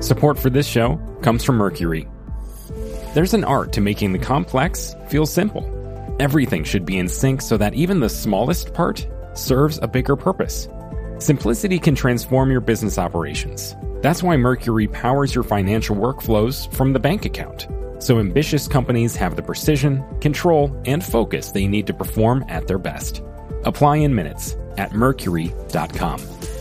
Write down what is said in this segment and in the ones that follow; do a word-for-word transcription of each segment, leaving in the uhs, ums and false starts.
Support for this show comes from Mercury. There's an art to making the complex feel simple. Everything should be in sync so that even the smallest part serves a bigger purpose. Simplicity can transform your business operations. That's why Mercury powers your financial workflows from the bank account, so ambitious companies have the precision, control, and focus they need to perform at their best. Apply in minutes at mercury dot com.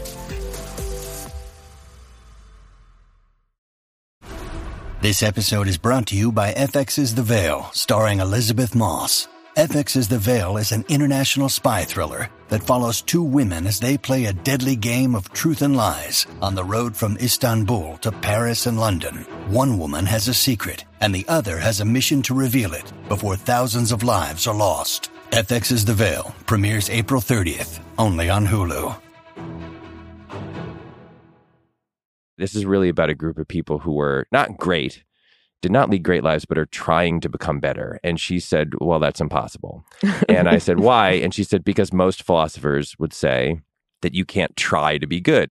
This episode is brought to you by F X's The Veil, starring Elizabeth Moss. F X's The Veil is an international spy thriller that follows two women as they play a deadly game of truth and lies on the road from Istanbul to Paris and London. One woman has a secret, and the other has a mission to reveal it before thousands of lives are lost. F X's The Veil premieres April thirtieth, only on Hulu. This is really about a group of people who were not great, did not lead great lives, but are trying to become better. And she said, well, that's impossible. And I said, why? And she said, because most philosophers would say that you can't try to be good.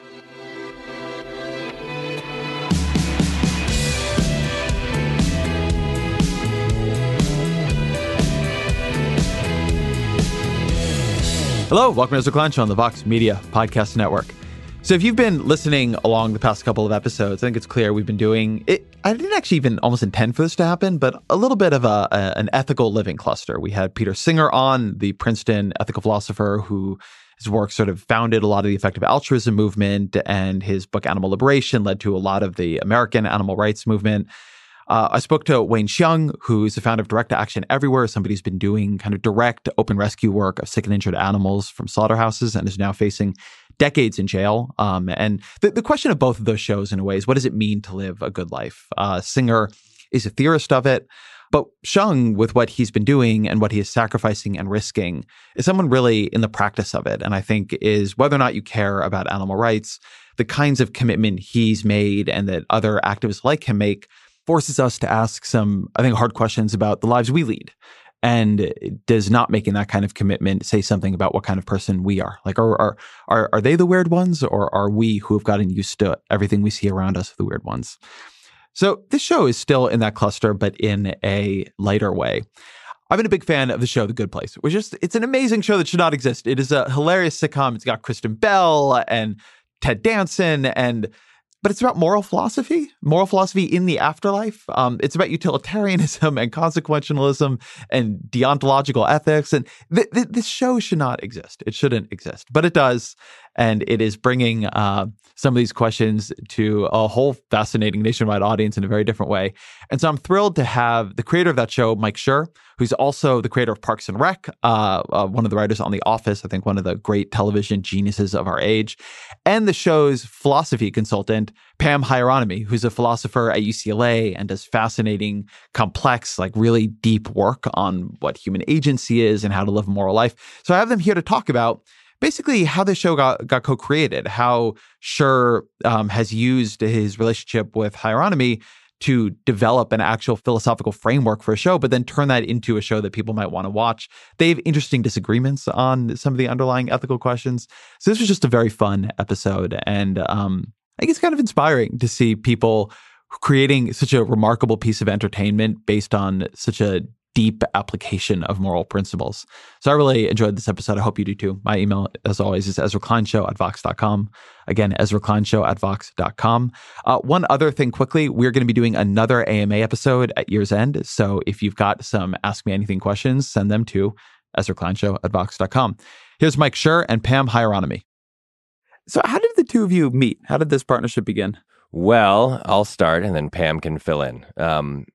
Hello, welcome to Ezra Klein Show on the Vox Media Podcast Network. So if you've been listening along the past couple of episodes, I think it's clear we've been doing it. I didn't actually even almost intend for this to happen, but a little bit of a, a an ethical living cluster. We had Peter Singer on, the Princeton ethical philosopher who his work sort of founded a lot of the effective altruism movement, and his book Animal Liberation led to a lot of the American animal rights movement. Uh, I spoke to Wayne Xiong, who's the founder of Direct Action Everywhere, somebody who's been doing kind of direct open rescue work of sick and injured animals from slaughterhouses and is now facing decades in jail. Um, and the, the question of both of those shows, in a way, is what does it mean to live a good life? Uh, Singer is a theorist of it, but Xiong, with what he's been doing and what he is sacrificing and risking, is someone really in the practice of it. And I think is whether or not you care about animal rights, the kinds of commitment he's made and that other activists like him make forces us to ask some, I think, hard questions about the lives we lead. And does not making that kind of commitment say something about what kind of person we are? Like, are are are, are they the weird ones, or are we who have gotten used to everything we see around us the weird ones? So this show is still in that cluster, but in a lighter way. I've been a big fan of the show The Good Place, which is, it's an amazing show that should not exist. It is a hilarious sitcom. It's got Kristen Bell and Ted Danson, and but it's about moral philosophy, moral philosophy in the afterlife. Um, it's about utilitarianism and consequentialism and deontological ethics. And th- th- this show should not exist. It shouldn't exist, but it does. And it is bringing uh, some of these questions to a whole fascinating nationwide audience in a very different way. And so I'm thrilled to have the creator of that show, Mike Schur, who's also the creator of Parks and Rec, uh, uh, one of the writers on The Office, I think one of the great television geniuses of our age, and the show's philosophy consultant, Pam Hieronymi, who's a philosopher at U C L A and does fascinating, complex, like really deep work on what human agency is and how to live a moral life. So I have them here to talk about basically how the show got, got co-created, how Schur um, has used his relationship with Hieronymi to develop an actual philosophical framework for a show, but then turn that into a show that people might want to watch. They have interesting disagreements on some of the underlying ethical questions. So this was just a very fun episode. And um, I think it's kind of inspiring to see people creating such a remarkable piece of entertainment based on such a deep application of moral principles. So I really enjoyed this episode. I hope you do too. My email, as always, is ezra klein show at vox dot com. Again, ezra klein show at vox dot com. Uh, one other thing quickly, we're going to be doing another A M A episode at year's end. So if you've got some Ask Me Anything questions, send them to ezra klein show at vox dot com. Here's Mike Schur and Pam Hieronymi. So how did the two of you meet? How did this partnership begin? Well, I'll start and then Pam can fill in. Um,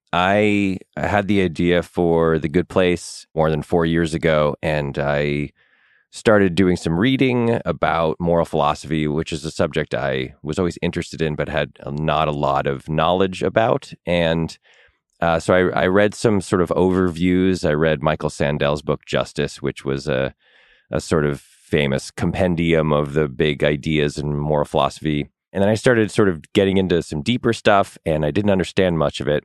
I had the idea for The Good Place more than four years ago, and I started doing some reading about moral philosophy, which is a subject I was always interested in, but had not a lot of knowledge about. And uh, so I, I read some sort of overviews. I read Michael Sandel's book, Justice, which was a, a sort of famous compendium of the big ideas in moral philosophy. And then I started sort of getting into some deeper stuff, and I didn't understand much of it.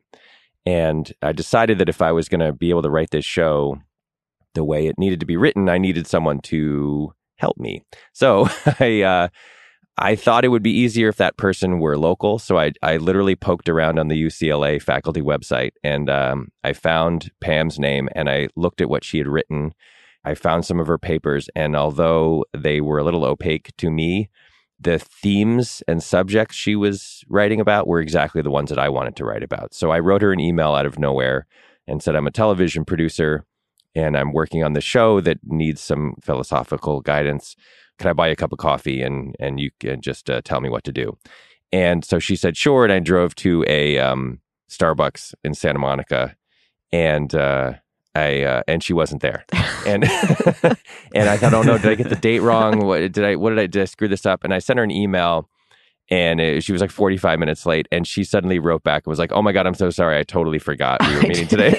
And I decided that if I was going to be able to write this show the way it needed to be written, I needed someone to help me. So I uh, I thought it would be easier if that person were local. So I, I literally poked around on the U C L A faculty website and um, I found Pam's name and I looked at what she had written. I found some of her papers. And although they were a little opaque to me, the themes and subjects she was writing about were exactly the ones that I wanted to write about. So I wrote her an email out of nowhere and said, I'm a television producer and I'm working on the show that needs some philosophical guidance. Can I buy you a cup of coffee and and you can just uh, tell me what to do? And so she said, sure. And I drove to a um, Starbucks in Santa Monica and uh, I uh, and she wasn't there. And and I thought, oh no, did I get the date wrong? What did I, what did I, did I screw this up? And I sent her an email and it, she was like forty-five minutes late. And she suddenly wrote back and was like, oh my God, I'm so sorry. I totally forgot we were meeting today.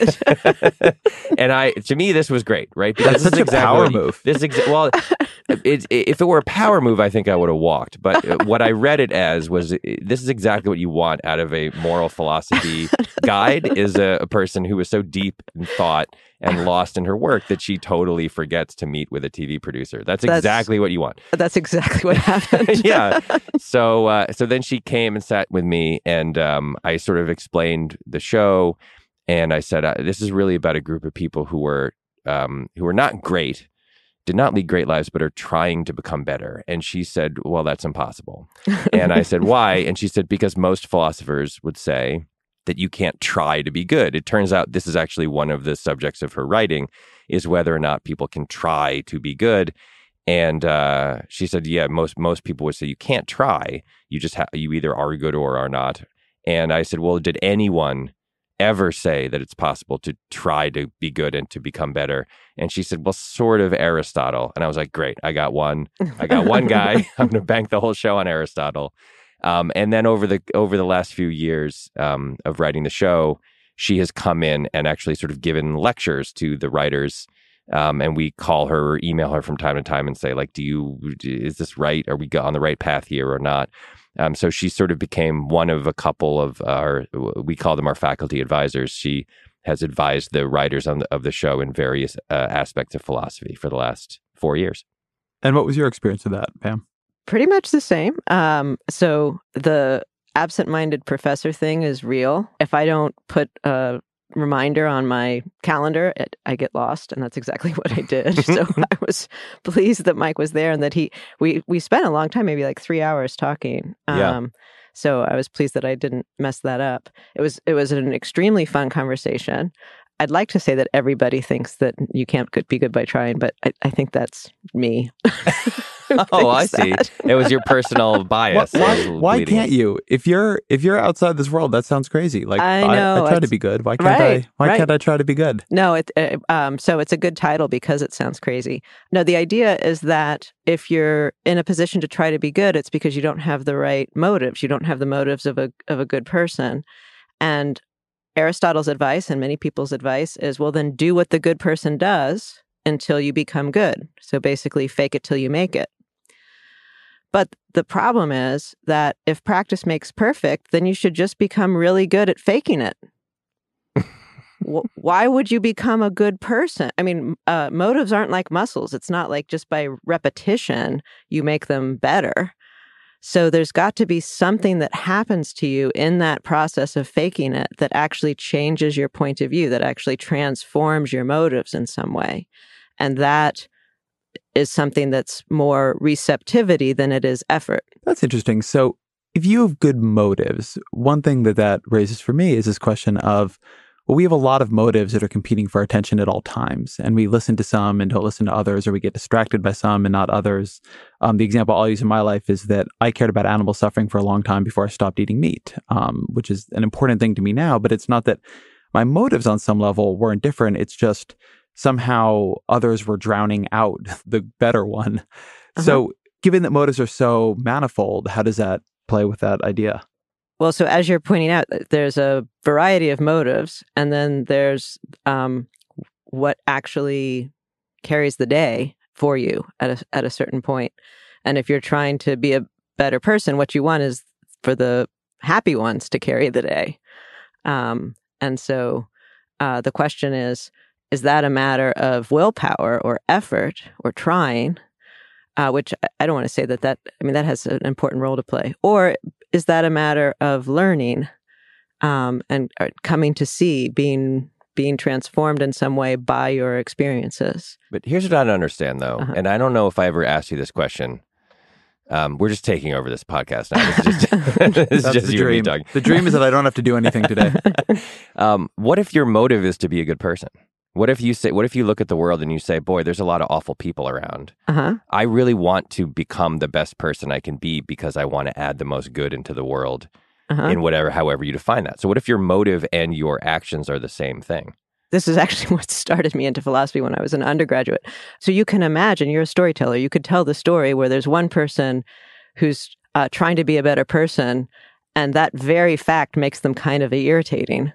And I, to me, this was great, right? Because That's such exactly a power move. This is exa- well, it, it, if it were a power move, I think I would have walked. But what I read it as was, this is exactly what you want out of a moral philosophy guide, is a, a person who is so deep in thought and lost in her work that she totally forgets to meet with a T V producer. That's, that's exactly what you want. That's exactly what happened. Yeah. So uh, so then she came and sat with me, and um, I sort of explained the show, and I said, uh, this is really about a group of people who were um, who were not great, did not lead great lives, but are trying to become better. And she said, well, that's impossible. And I said, why? And she said, because most philosophers would say that you can't try to be good. It turns out this is actually one of the subjects of her writing, is whether or not people can try to be good. And uh, she said, yeah, most most people would say you can't try. You just ha- you either are good or are not. And I said, well, did anyone ever say that it's possible to try to be good and to become better? And she said, well, sort of Aristotle. And I was like, great, I got one. I got one guy. I'm going to bank the whole show on Aristotle. Um, and then over the over the last few years um, of writing the show, she has come in and actually sort of given lectures to the writers. Um, and we call her or email her from time to time and say, like, do you, is this right? Are we on the right path here or not? Um, so she sort of became one of a couple of our, we call them our faculty advisors. She has advised the writers on the, of the show in various uh, aspects of philosophy for the last four years. And what was your experience of that, Pam? Pretty much the same. Um, so the absent-minded professor thing is real. If I don't put a reminder on my calendar, it, I get lost, and that's exactly what I did. So I was pleased that Mike was there and that he we we spent a long time, maybe like three hours talking. Um, yeah. So I was pleased that I didn't mess that up. It was it was an extremely fun conversation. I'd like to say that everybody thinks that you can't be good by trying, but I, I think that's me. Oh, I see. That. It was your personal bias. Why, why, why can't you? If you're if you're outside this world, that sounds crazy. Like I know. I, I try to be good. Why can't right, I? Why right. can't I try to be good? No, it, it um. So it's a good title because it sounds crazy. No, the idea is that if you're in a position to try to be good, it's because you don't have the right motives. You don't have the motives of a of a good person. And Aristotle's advice and many people's advice is, well, then do what the good person does until you become good. So basically, fake it till you make it. But the problem is that if practice makes perfect, then you should just become really good at faking it. Why would you become a good person? I mean, uh, motives aren't like muscles. It's not like just by repetition you make them better. So there's got to be something that happens to you in that process of faking it that actually changes your point of view, that actually transforms your motives in some way. And that is something that's more receptivity than it is effort. That's interesting. So if you have good motives, one thing that that raises for me is this question of, well, we have a lot of motives that are competing for attention at all times. And we listen to some and don't listen to others, or we get distracted by some and not others. Um, the example I'll use in my life is that I cared about animal suffering for a long time before I stopped eating meat, um, which is an important thing to me now. But it's not that my motives on some level weren't different. It's just somehow others were drowning out the better one. Uh-huh. So given that motives are so manifold, how does that play with that idea? Well, so as you're pointing out, there's a variety of motives, and then there's um, what actually carries the day for you at a, at a certain point. And if you're trying to be a better person, what you want is for the happy ones to carry the day. Um, and so uh, the question is, is that a matter of willpower or effort or trying? uh, which I don't want to say that that, I mean, that has an important role to play. Or is that a matter of learning um, and uh, coming to see, being being transformed in some way by your experiences? But here's what I don't understand, though, Uh-huh. and I don't know if I ever asked you this question. Um, we're just taking over this podcast now. This is just, this is That's just the you and me dream. talking. The dream is that I don't have to do anything today. Um, what if your motive is to be a good person? What if you say, what if you look at the world and you say, boy, there's a lot of awful people around. Uh-huh. I really want to become the best person I can be because I want to add the most good into the world Uh-huh. in whatever, however you define that. So what if your motive and your actions are the same thing? This is actually what started me into philosophy when I was an undergraduate. So you can imagine, you're a storyteller. You could tell the story where there's one person who's uh, trying to be a better person, and that very fact makes them kind of irritating,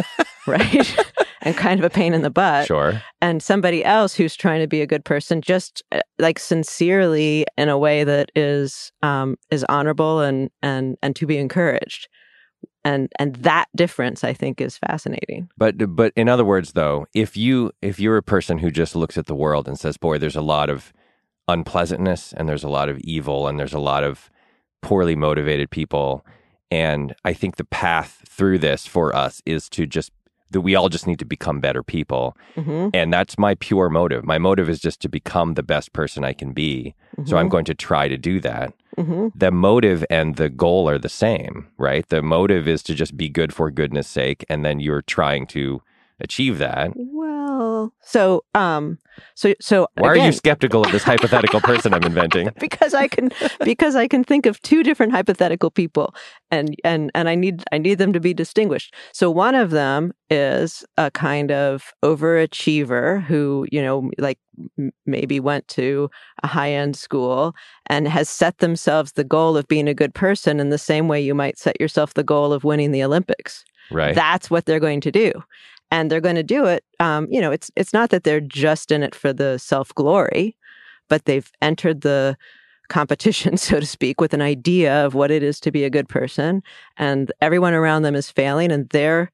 right? And kind of a pain in the butt. Sure. And somebody else who's trying to be a good person, just uh, like sincerely in a way that is um, is honorable and and and to be encouraged. And and that difference, I think, is fascinating. But but in other words, though, if you if you're a person who just looks at the world and says, boy, there's a lot of unpleasantness and there's a lot of evil and there's a lot of poorly motivated people, and I think the path through this for us is to just that we all just need to become better people. Mm-hmm. And that's my pure motive. My motive is just to become the best person I can be. Mm-hmm. So I'm going to try to do that. Mm-hmm. The motive and the goal are the same, right? The motive is to just be good for goodness sake, and then you're trying to achieve that. Well, so um, so so Why again, are you skeptical of this hypothetical person I'm inventing? because I can because I can think of two different hypothetical people, and and and I need I need them to be distinguished. So one of them is a kind of overachiever who, you know, like m- maybe went to a high-end school and has set themselves the goal of being a good person in the same way you might set yourself the goal of winning the Olympics. Right. That's what they're going to do. And they're going to do it. Um, you know, it's it's not that they're just in it for the self-glory, but they've entered the competition, so to speak, with an idea of what it is to be a good person. And everyone around them is failing, and they're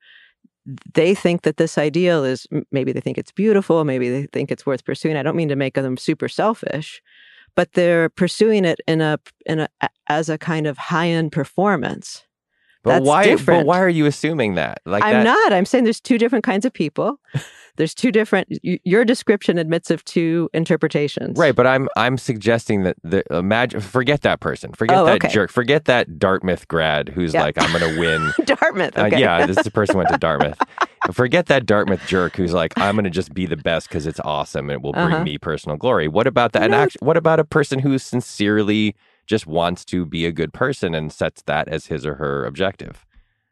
they think that this ideal is, maybe they think it's beautiful, maybe they think it's worth pursuing. I don't mean to make them super selfish, but they're pursuing it in a in a as a kind of high-end performance. But That's why? different. But why are you assuming that? Like I'm that, not. I'm saying there's two different kinds of people. There's two different. Y- your description admits of two interpretations. Right, but I'm I'm suggesting that the imagine forget that person, forget Oh, that okay. jerk, forget that Dartmouth grad who's Yeah. like I'm going to win. Dartmouth. Okay. Uh, yeah, this is the person who went to Dartmouth. Forget that Dartmouth jerk who's like I'm going to just be the best because it's awesome and it will bring Uh-huh. me personal glory. What about that? And No. actually, what about a person who sincerely just wants to be a good person and sets that as his or her objective?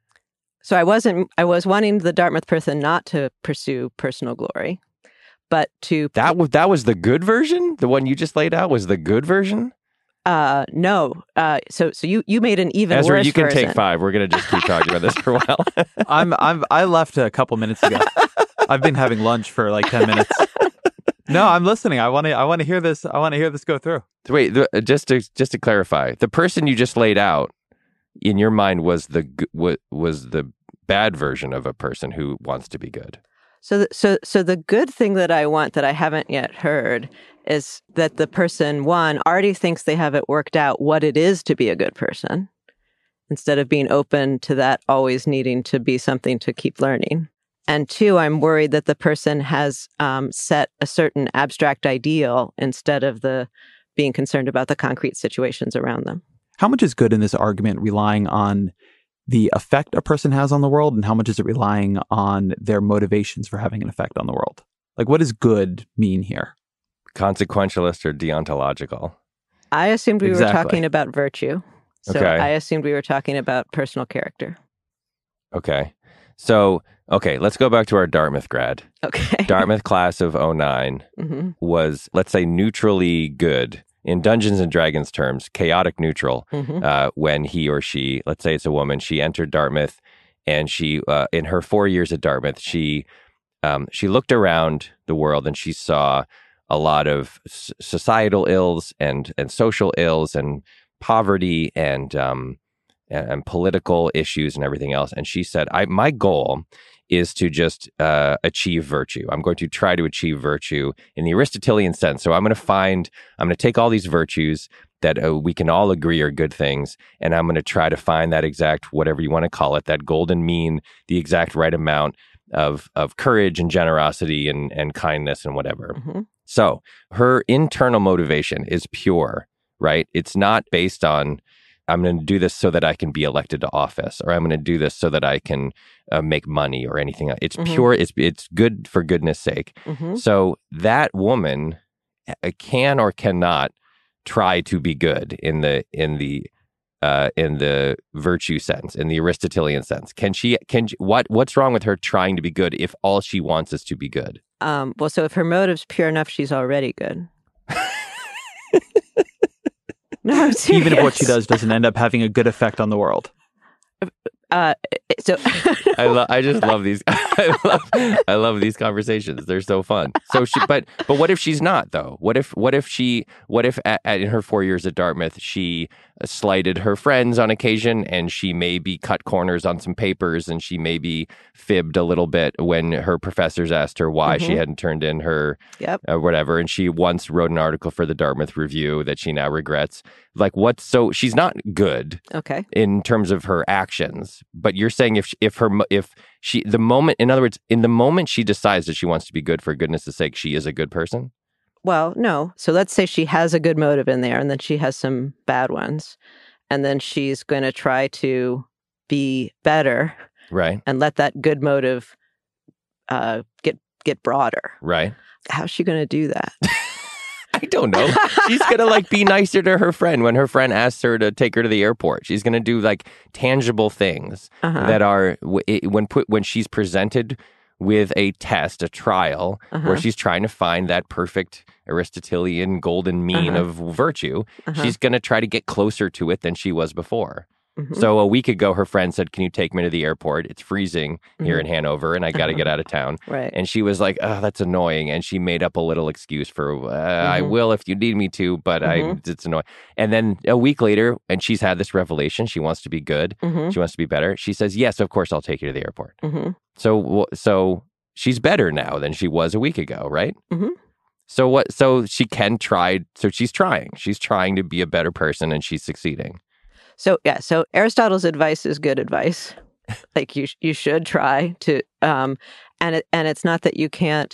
So I wasn't. I was wanting the Dartmouth person not to pursue personal glory, but to That was that was the good version. The one you just laid out was the good version. uh no. Uh, so so you you made an even Ezra, worse you can version. take five. We're going to just keep talking about this for a while. I'm I'm I left a couple minutes ago. I've been having lunch for like ten minutes. No, I'm listening. I want to I want to hear this. I want to hear this go through. Wait, the, just to just to clarify, the person you just laid out in your mind was the g- wa- was the bad version of a person who wants to be good. So, the, so, so the good thing that I want that I haven't yet heard is that the person, one, already thinks they have it worked out what it is to be a good person, instead of being open to that always needing to be something to keep learning. And two, I'm worried that the person has um, set a certain abstract ideal instead of the being concerned about the concrete situations around them. How much is good in this argument relying on the effect a person has on the world, and how much is it relying on their motivations for having an effect on the world? Like, what does good mean here? Consequentialist or deontological? I assumed we Exactly. were talking about virtue. So Okay. I assumed we were talking about personal character. Okay. So, okay, let's go back to our Dartmouth grad. Okay. Dartmouth class of oh nine hmm was, let's say, neutrally good. In Dungeons and Dragons terms, chaotic neutral. hmm Uh, when he or she, let's say it's a woman, she entered Dartmouth, and she, uh, in her four years at Dartmouth, she um, she looked around the world and she saw a lot of s- societal ills and and social ills and poverty and um, and, and political issues and everything else. And she said, "I my goal is to just uh, achieve virtue. I'm going to try to achieve virtue in the Aristotelian sense. So I'm going to find, I'm going to take all these virtues that uh, we can all agree are good things, and I'm going to try to find that exact, whatever you want to call it, that golden mean, the exact right amount of of courage and generosity and, and kindness and whatever." Mm-hmm. So her internal motivation is pure, right? It's not based on, I'm going to do this so that I can be elected to office, or I'm going to do this so that I can uh, make money or anything. It's Mm-hmm. pure. It's it's good for goodness sake. Mm-hmm. So that woman can or cannot try to be good in the in the uh, in the virtue sense, in the Aristotelian sense. Can she? Can what? What's wrong with her trying to be good if all she wants is to be good? Um, well, so if her motive's pure enough, she's already good. No, I'm serious. Even if what she does doesn't end up having a good effect on the world. Uh, so I love. I just love these. I love. I love these conversations. They're so fun. So she, but but what if she's not though? What if what if she? What if at, at, in her four years at Dartmouth she slighted her friends on occasion, and she maybe cut corners on some papers, and she maybe fibbed a little bit when her professors asked her why Mm-hmm. she hadn't turned in her Yep. uh, whatever, and she once wrote an article for the Dartmouth Review that she now regrets. Like what? So she's not good Okay. in terms of her actions, but you're saying if if her if she the moment, in other words, in the moment she decides that she wants to be good for goodness' sake, she is a good person. Well, no. So let's say she has a good motive in there, and then she has some bad ones, and then she's going to try to be better Right, and let that good motive uh, get get broader. right. How's she going to do that? I don't know. She's gonna like be nicer to her friend when her friend asks her to take her to the airport. She's gonna do like tangible things Uh-huh. that are w- it, when put when she's presented with a test, a trial, Uh-huh. where she's trying to find that perfect Aristotelian golden mean Uh-huh. of virtue. Uh-huh. She's gonna try to get closer to it than she was before. Mhm. So a week ago, her friend said, "Can you take me to the airport? It's freezing here Mhm. in Hanover, and I got to get out of town." Right. And she was like, "Oh, that's annoying." And she made up a little excuse for, uh, "I Mhm. will if you need me to, but I Mhm. it's annoying." And then a week later, and she's had this revelation. She wants to be good. Mm-hmm. She wants to be better. She says, "Yes, of course, I'll take you to the airport." Mm-hmm. So, so she's better now than she was a week ago, right? Mhm. So what? So she can try. So she's trying. She's trying to be a better person, and she's succeeding. So yeah, so Aristotle's advice is good advice. Like you, you should try to, um, and it, and it's not that you can't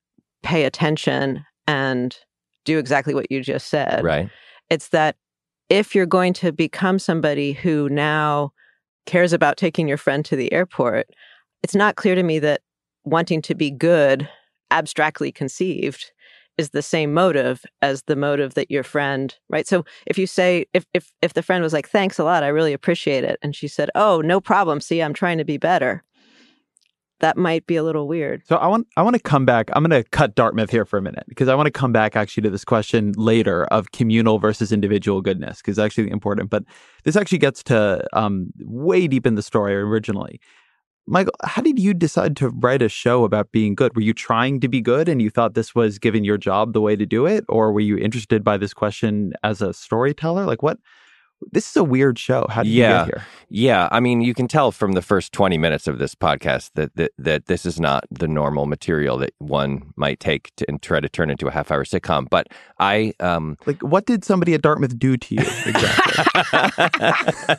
pay attention and do exactly what you just said. Right. It's that if you're going to become somebody who now cares about taking your friend to the airport, it's not clear to me that wanting to be good, abstractly conceived, is the same motive as the motive that your friend, right? So if you say, if if if the friend was like, "Thanks a lot, I really appreciate it," and she said, "Oh, no problem. See, I'm trying to be better," that might be a little weird. So I want I want to come back. I'm going to cut Dartmouth here for a minute because I want to come back actually to this question later of communal versus individual goodness, because it's actually important. But this actually gets to um, way deep in the story originally. Michael, how did you decide to write a show about being good? Were you trying to be good and you thought this was, given your job, the way to do it? Or were you interested by this question as a storyteller? Like what? This is a weird show. How did Yeah. you get here? Yeah, I mean, you can tell from the first twenty minutes of this podcast that that, that this is not the normal material that one might take to, and try to turn into a half-hour sitcom. But I, um, Like, what did somebody at Dartmouth do to you exactly?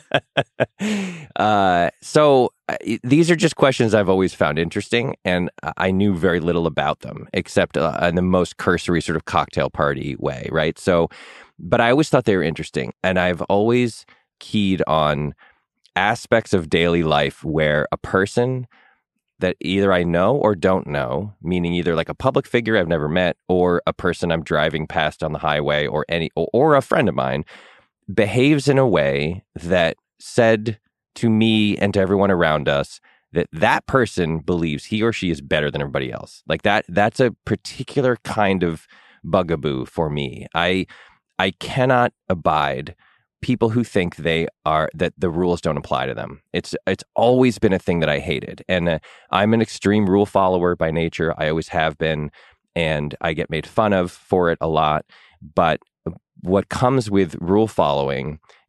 uh, so uh, these are just questions I've always found interesting, and I knew very little about them except uh, in the most cursory sort of cocktail party way, right? So, but I always thought they were interesting, and I've always keyed on aspects of daily life where a person that either I know or don't know, meaning either like a public figure I've never met or a person I'm driving past on the highway or any or, or a friend of mine, behaves in a way that said to me and to everyone around us that that person believes he or she is better than everybody else. Like that, that's a particular kind of bugaboo for me. I I cannot abide people who think they are, that the rules don't apply to them. It's it's always been a thing that I hated. And uh, I'm an extreme rule follower by nature. I always have been. And I get made fun of for it a lot. But what comes with rule following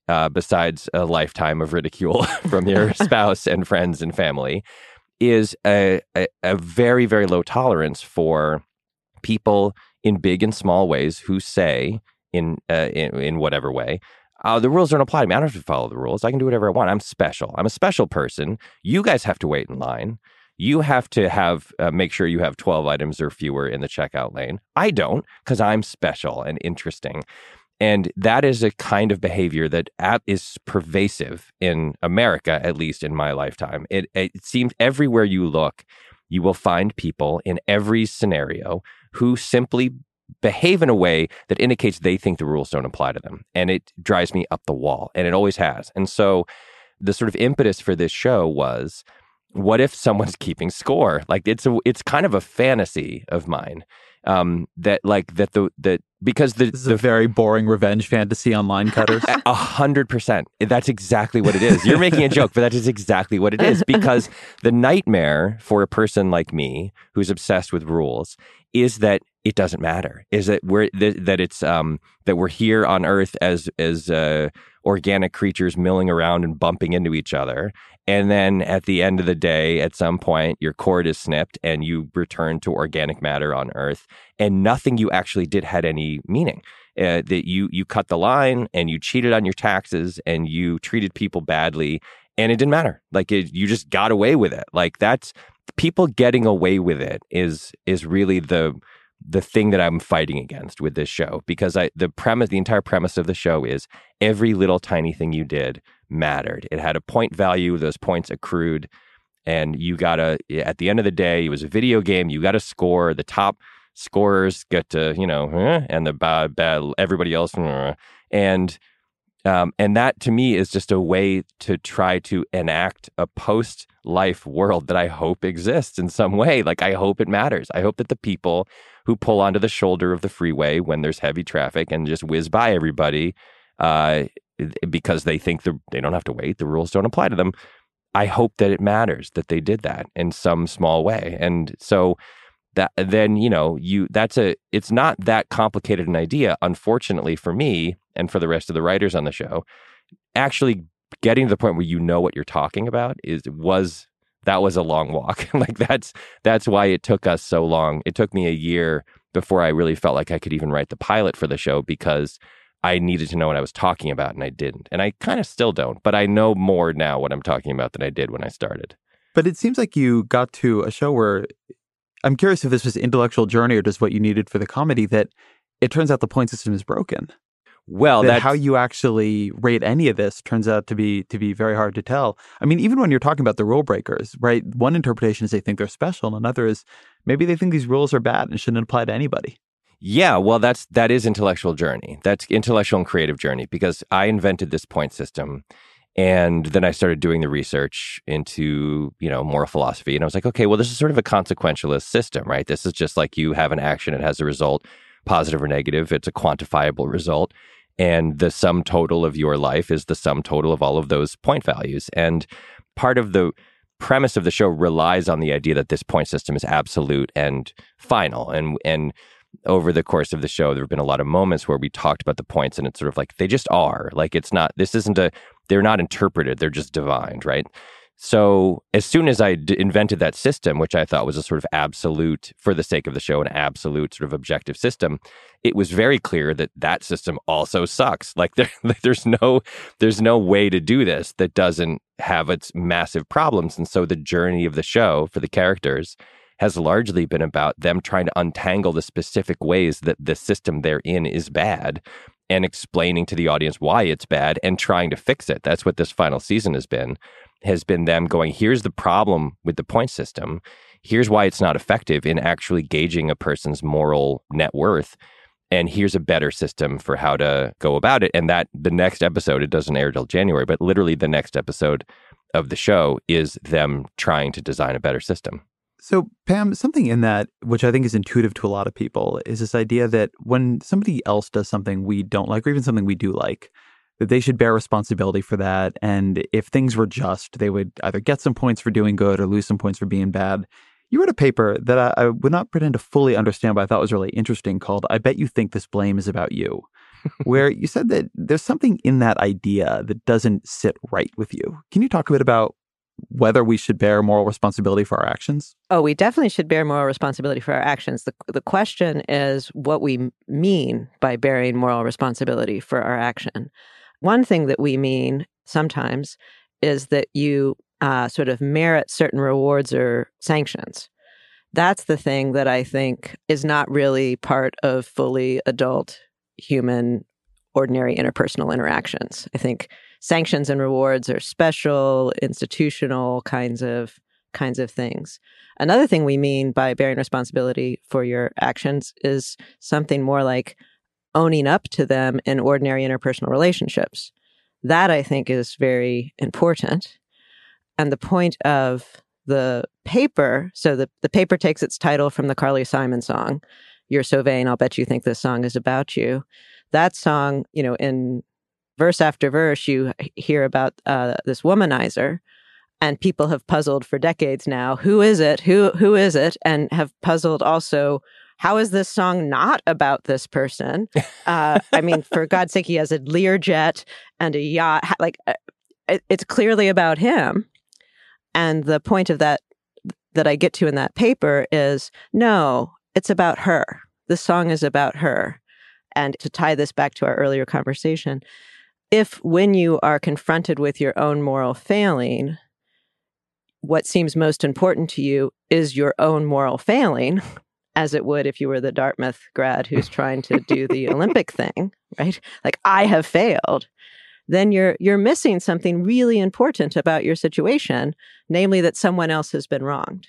uh, besides a lifetime of ridicule from your spouse and friends and family, is a, a, a very, very low tolerance for people in big and small ways who say in uh, in, in whatever way, uh, the rules don't apply to me. I don't have to follow the rules. I can do whatever I want. I'm special. I'm a special person. You guys have to wait in line. You have to have uh, make sure you have twelve items or fewer in the checkout lane. I don't, because I'm special and interesting. And that is a kind of behavior that is pervasive in America, at least in my lifetime. It, it seems everywhere you look, you will find people in every scenario who simply behave in a way that indicates they think the rules don't apply to them. And it drives me up the wall, and it always has. And so the sort of impetus for this show was, what if someone's keeping score? Like it's a, it's kind of a fantasy of mine. Um, that like that the that because the this is the a very boring revenge fantasy on line cutters. A hundred percent. That's exactly what it is. You're making a joke, but that is exactly what it is. Because the nightmare for a person like me who's obsessed with rules is that it doesn't matter. Is that we're that, that it's um that we're here on Earth as as uh, organic creatures milling around and bumping into each other. And then at the end of the day, at some point, your cord is snipped and you return to organic matter on Earth, and nothing you actually did had any meaning. Uh, that you you cut the line and you cheated on your taxes and you treated people badly, and it didn't matter. Like it, you just got away with it. Like that's people getting away with it is is really the the thing that I'm fighting against with this show, because I the premise, the entire premise of the show is every little tiny thing you did mattered. It had a point value, those points accrued, and you gotta, at the end of the day, it was a video game, you gotta score. The top scorers get to, you know, and the bad, bad everybody else, and um, and that to me is just a way to try to enact a post-life world that I hope exists in some way. Like I hope it matters. I hope that the people who pull onto the shoulder of the freeway when there's heavy traffic and just whiz by everybody uh, because they think they don't have to wait, the rules don't apply to them. I hope that it matters that they did that in some small way. And so that then, you know, you that's a it's not that complicated an idea, unfortunately for me and for the rest of the writers on the show. Actually getting to the point where you know what you're talking about is was that was a long walk. Like that's that's why it took us so long. It took me a year before I really felt like I could even write the pilot for the show, because I needed to know what I was talking about and I didn't. And I kind of still don't, but I know more now what I'm talking about than I did when I started. But it seems like you got to a show where, I'm curious if this was intellectual journey or just what you needed for the comedy, that it turns out the point system is broken. Well, that that's how you actually rate any of this turns out to be to be very hard to tell. I mean, even when you're talking about the rule breakers, right? One interpretation is they think they're special, and another is maybe they think these rules are bad and shouldn't apply to anybody. Yeah, well, that's that is intellectual journey. That's intellectual and creative journey, because I invented this point system, and then I started doing the research into, you know, moral philosophy, and I was like, okay, well, this is sort of a consequentialist system, right? This is just like you have an action, it has a result, positive or negative. It's a quantifiable result. And the sum total of your life is the sum total of all of those point values. And part of the premise of the show relies on the idea that this point system is absolute and final. And and over the course of the show, there have been a lot of moments where we talked about the points, and it's sort of like they just are. Like it's not, this isn't a, they're not interpreted, they're just divined, right? So as soon as I d- invented that system, which I thought was a sort of absolute, for the sake of the show, an absolute sort of objective system, it was very clear that that system also sucks. Like there, there's no, there's no way to do this that doesn't have its massive problems. And so the journey of the show for the characters has largely been about them trying to untangle the specific ways that the system they're in is bad, and explaining to the audience why it's bad and trying to fix it. That's what this final season has been. has been them going, here's the problem with the point system. Here's why it's not effective in actually gauging a person's moral net worth. And here's a better system for how to go about it. And that the next episode, it doesn't air till January, but literally the next episode of the show is them trying to design a better system. So, Pam, something in that, which I think is intuitive to a lot of people, is this idea that when somebody else does something we don't like, or even something we do like, that they should bear responsibility for that. And if things were just, they would either get some points for doing good or lose some points for being bad. You wrote a paper that I, I would not pretend to fully understand, but I thought was really interesting, called I Bet You Think This Blame Is About You, where you said that there's something in that idea that doesn't sit right with you. Can you talk a bit about whether we should bear moral responsibility for our actions? Oh, we definitely should bear moral responsibility for our actions. The the question is what we mean by bearing moral responsibility for our action. One thing that we mean sometimes is that you uh, sort of merit certain rewards or sanctions. That's the thing that I think is not really part of fully adult human, ordinary interpersonal interactions. I think sanctions and rewards are special, institutional kinds of kinds of things. Another thing we mean by bearing responsibility for your actions is something more like owning up to them in ordinary interpersonal relationships. That, I think, is very important. And the point of the paper, so the, the paper takes its title from the Carly Simon song, You're So Vain, I'll Bet You Think This Song Is About You. That song, you know, in verse after verse, you hear about uh, this womanizer, and people have puzzled for decades now, who is it? Who Who is it? And have puzzled also, how is this song not about this person? Uh, I mean, for God's sake, he has a Learjet and a yacht. Like, it, it's clearly about him. And the point of that, that I get to in that paper is, no, it's about her. The song is about her. And to tie this back to our earlier conversation, if when you are confronted with your own moral failing, what seems most important to you is your own moral failing, as it would if you were the Dartmouth grad who's trying to do the Olympic thing, right? Like, I have failed. Then you're you're missing something really important about your situation, namely that someone else has been wronged.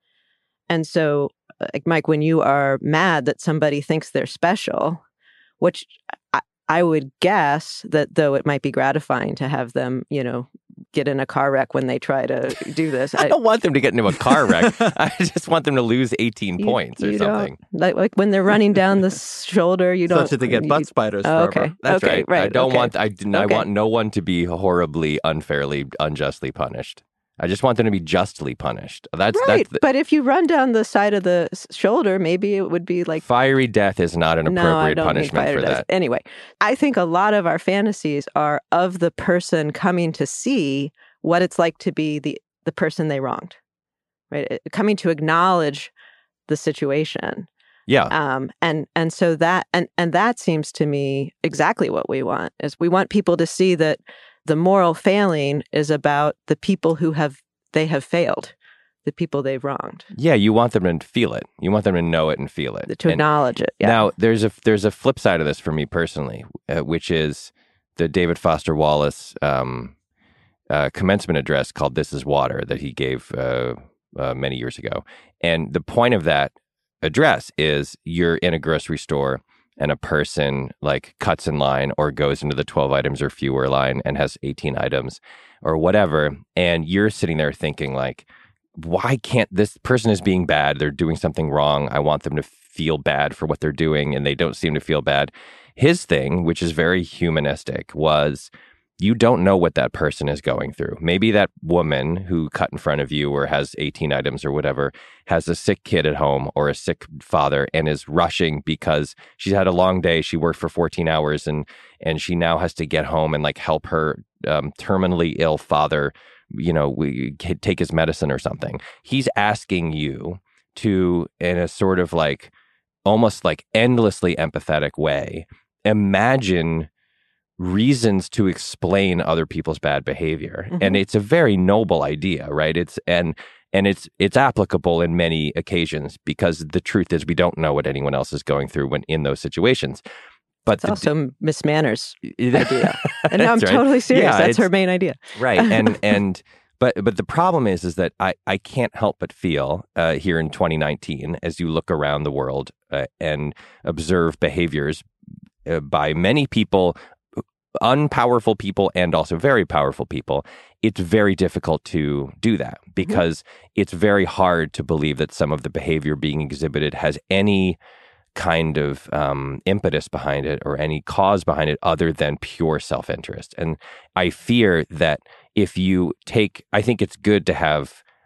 And so, like, Mike, when you are mad that somebody thinks they're special, which I, I would guess that though it might be gratifying to have them, you know, get in a car wreck when they try to do this. I, I don't want them to get into a car wreck. I just want them to lose eighteen you, points or you something. Like, like when they're running down the shoulder, you don't... Such that they get butt you, spiders oh, forever. Okay. That's okay, right. right. I don't okay. want... I, I okay. want no one to be horribly, unfairly, unjustly punished. I just want them to be justly punished. That's right. That's the, but if you run down the side of the shoulder, maybe it would be like... Fiery death is not an appropriate no, I don't punishment mean for death. that. Anyway, I think a lot of our fantasies are of the person coming to see what it's like to be the, the person they wronged, right? Coming to acknowledge the situation. Yeah. Um, and and so that and and that seems to me exactly what we want, is we want people to see that the moral failing is about the people who have they have failed, the people they've wronged. Yeah, you want them to feel it. You want them to know it and feel it. To and acknowledge it. Yeah. Now, there's a there's a flip side of this for me personally, uh, which is the David Foster Wallace um, uh, commencement address called "This Is Water" that he gave uh, uh, many years ago. And the point of that address is you're in a grocery store and a person like cuts in line or goes into the twelve items or fewer line and has eighteen items or whatever. And you're sitting there thinking like, why can't this person is being bad? They're doing something wrong. I want them to feel bad for what they're doing, and they don't seem to feel bad. His thing, which is very humanistic, was you don't know what that person is going through. Maybe that woman who cut in front of you or has eighteen items or whatever has a sick kid at home or a sick father and is rushing because she's had a long day. She worked for fourteen hours and and she now has to get home and like help her um, terminally ill father, you know, we take his medicine or something. He's asking you to, in a sort of like almost like endlessly empathetic way, imagine reasons to explain other people's bad behavior. Mm-hmm. And it's a very noble idea, right? It's and and it's it's applicable in many occasions, because the truth is we don't know what anyone else is going through when in those situations. But it's the, also Miss Manners' idea. And no, I'm right. totally serious. Yeah, that's her main idea. Right. And and but but the problem is is that I, I can't help but feel uh, here in twenty nineteen, as you look around the world uh, and observe behaviors uh, by many people, unpowerful people and also very powerful people, it's very difficult to do that, because mm-hmm. it's very hard to believe that some of the behavior being exhibited has any kind of um, impetus behind it or any cause behind it other than pure self-interest. And I fear that if you take, I think it's good to have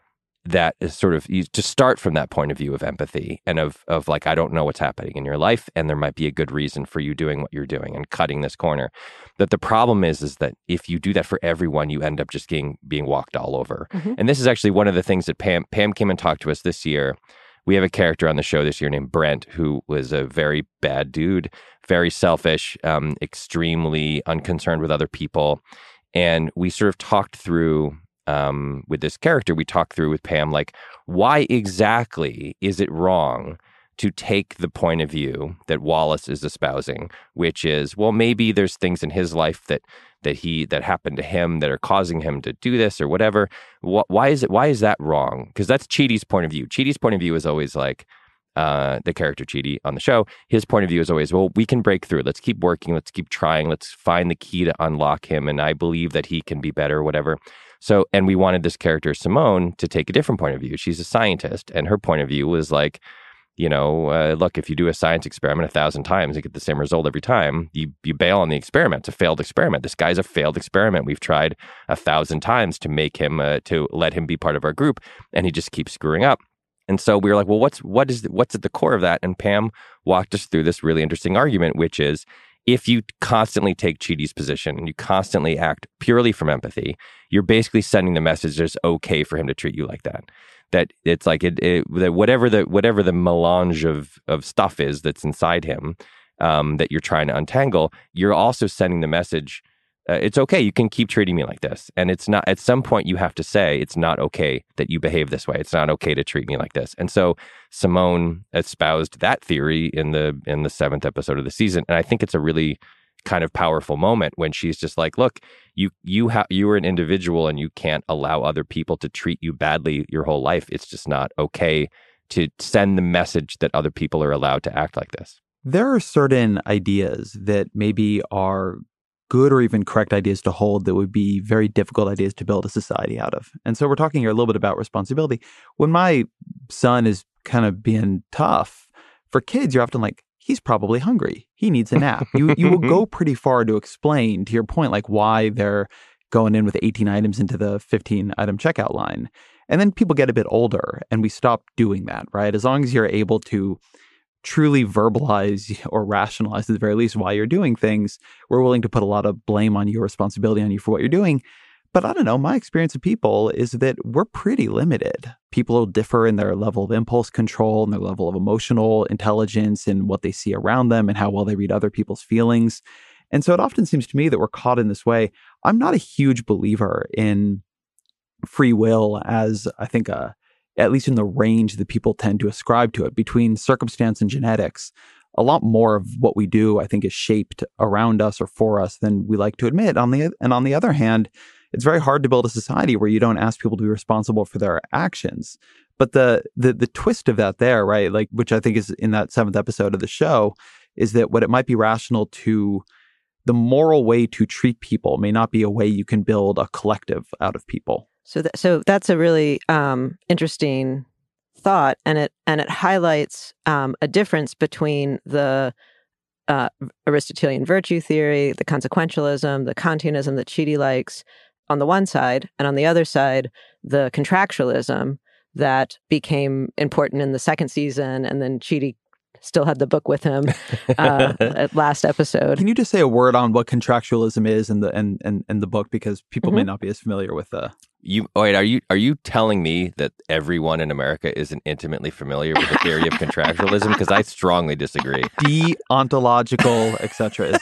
that is sort of, you to start from that point of view of empathy and of, of like, I don't know what's happening in your life, and there might be a good reason for you doing what you're doing and cutting this corner. That the problem is, is that if you do that for everyone, you end up just being, being walked all over. Mm-hmm. And this is actually one of the things that Pam, Pam came and talked to us this year. We have a character on the show this year named Brent, who was a very bad dude, very selfish, um, extremely unconcerned with other people. And we sort of talked through, um, with this character, we talked through with Pam, like, why exactly is it wrong to take the point of view that Wallace is espousing, which is, well, maybe there's things in his life that that he that happened to him that are causing him to do this or whatever. Wh- why is it? Why is that wrong? Because that's Chidi's point of view. Chidi's point of view is always like uh, the character Chidi on the show. His point of view is always, well, we can break through. Let's keep working. Let's keep trying. Let's find the key to unlock him. And I believe that he can be better, or whatever. So, and we wanted this character Simone to take a different point of view. She's a scientist, and her point of view was like, you know, uh, look, if you do a science experiment a thousand times and get the same result every time, you you bail on the experiment. It's a failed experiment. This guy's a failed experiment. We've tried a thousand times to make him, uh, to let him be part of our group, and he just keeps screwing up. And so we were like, well, what's what is what's at the core of that? And Pam walked us through this really interesting argument, which is, if you constantly take Chidi's position and you constantly act purely from empathy, you're basically sending the message that it's okay for him to treat you like that. That it's like it, it that whatever the whatever the melange of of stuff is that's inside him, um, that you're trying to untangle, you're also sending the message, uh, it's okay, you can keep treating me like this. And it's not, at some point you have to say, it's not okay that you behave this way. It's not okay to treat me like this. And so Simone espoused that theory in the in the seventh episode of the season. And I think it's a really kind of powerful moment when she's just like, look, you you have you are an individual and you can't allow other people to treat you badly your whole life. It's just not okay to send the message that other people are allowed to act like this. There are certain ideas that maybe are good or even correct ideas to hold that would be very difficult ideas to build a society out of. And so we're talking here a little bit about responsibility. When my son is kind of being tough, for kids, you're often like, he's probably hungry. He needs a nap. You you will go pretty far to explain, to your point, like why they're going in with eighteen items into the fifteen item checkout line. And then people get a bit older and we stop doing that, right? As long as you're able to truly verbalize or rationalize at the very least why you're doing things, we're willing to put a lot of blame on you, responsibility on you for what you're doing. But I don't know, my experience of people is that we're pretty limited. People will differ in their level of impulse control and their level of emotional intelligence and what they see around them and how well they read other people's feelings. And so it often seems to me that we're caught in this way. I'm not a huge believer in free will as, I think, a, at least in the range that people tend to ascribe to it, between circumstance and genetics. A lot more of what we do, I think, is shaped around us or for us than we like to admit. On the and on the other hand, it's very hard to build a society where you don't ask people to be responsible for their actions. But the the the twist of that there, right, like, which I think is in that seventh episode of the show, is that what it might be rational to, the moral way to treat people may not be a way you can build a collective out of people. So, th- so that's a really um, interesting thought, and it and it highlights um, a difference between the uh, Aristotelian virtue theory, the consequentialism, the Kantianism that Chidi likes on the one side, and on the other side, the contractualism that became important in the second season, and then Chidi still had the book with him uh, at last episode. Can you just say a word on what contractualism is in the and and, and the book, because people Mm-hmm. may not be as familiar with the. You wait, are you are you telling me that everyone in America isn't intimately familiar with the theory of contractualism? Because I strongly disagree. Deontological, et cetera.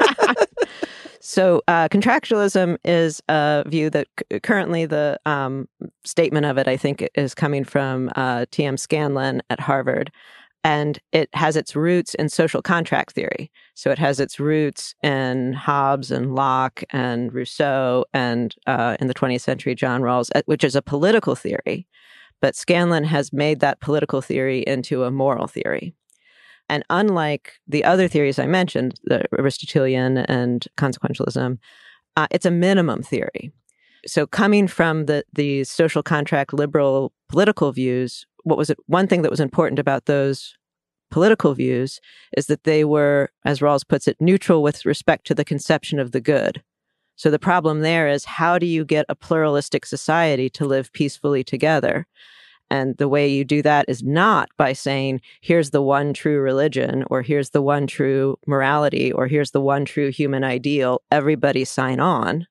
So uh, contractualism is a view that c- currently the um, statement of it, I think, is coming from uh, T M Scanlon at Harvard. And it has its roots in social contract theory. So it has its roots in Hobbes and Locke and Rousseau and uh, in the twentieth century, John Rawls, which is a political theory. But Scanlon has made that political theory into a moral theory. And unlike the other theories I mentioned, the Aristotelian and consequentialism, uh, it's a minimum theory. So coming from the the social contract liberal political views, what was it? One thing that was important about those political views is that they were, as Rawls puts it, neutral with respect to the conception of the good. So the problem there is, how do you get a pluralistic society to live peacefully together? And the way you do that is not by saying, here's the one true religion, or here's the one true morality, or here's the one true human ideal, everybody sign on.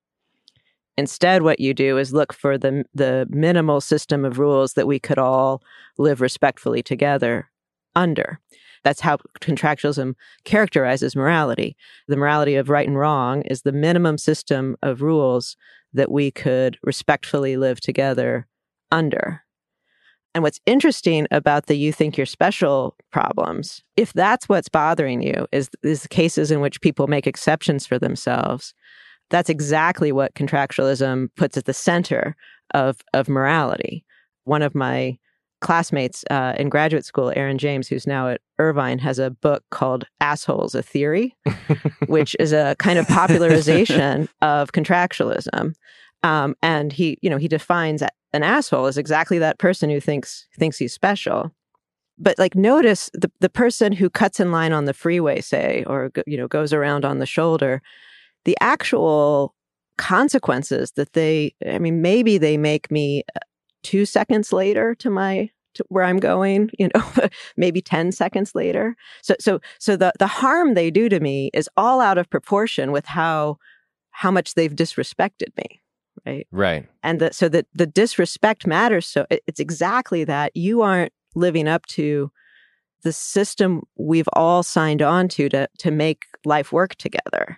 Instead, what you do is look for the, the minimal system of rules that we could all live respectfully together under. That's how contractualism characterizes morality. The morality of right and wrong is the minimum system of rules that we could respectfully live together under. And what's interesting about the you think you're special problems, if that's what's bothering you, is, is the cases in which people make exceptions for themselves, that's exactly what contractualism puts at the center of, of morality. One of my classmates uh, in graduate school, Aaron James, who's now at Irvine, has a book called Assholes, a Theory, which is a kind of popularization of contractualism. Um, and he, you know, he defines an asshole as exactly that person who thinks thinks he's special. But like, notice the the person who cuts in line on the freeway, say, or you know, goes around on the shoulder, the actual consequences that they, I mean, maybe they make me two seconds later to my to where I'm going, you know, maybe ten seconds later. So so so the the harm they do to me is all out of proportion with how how much they've disrespected me. Right. Right. And the, so that the disrespect matters. So it, it's exactly that. You aren't living up to the system we've all signed on to, to to make life work together.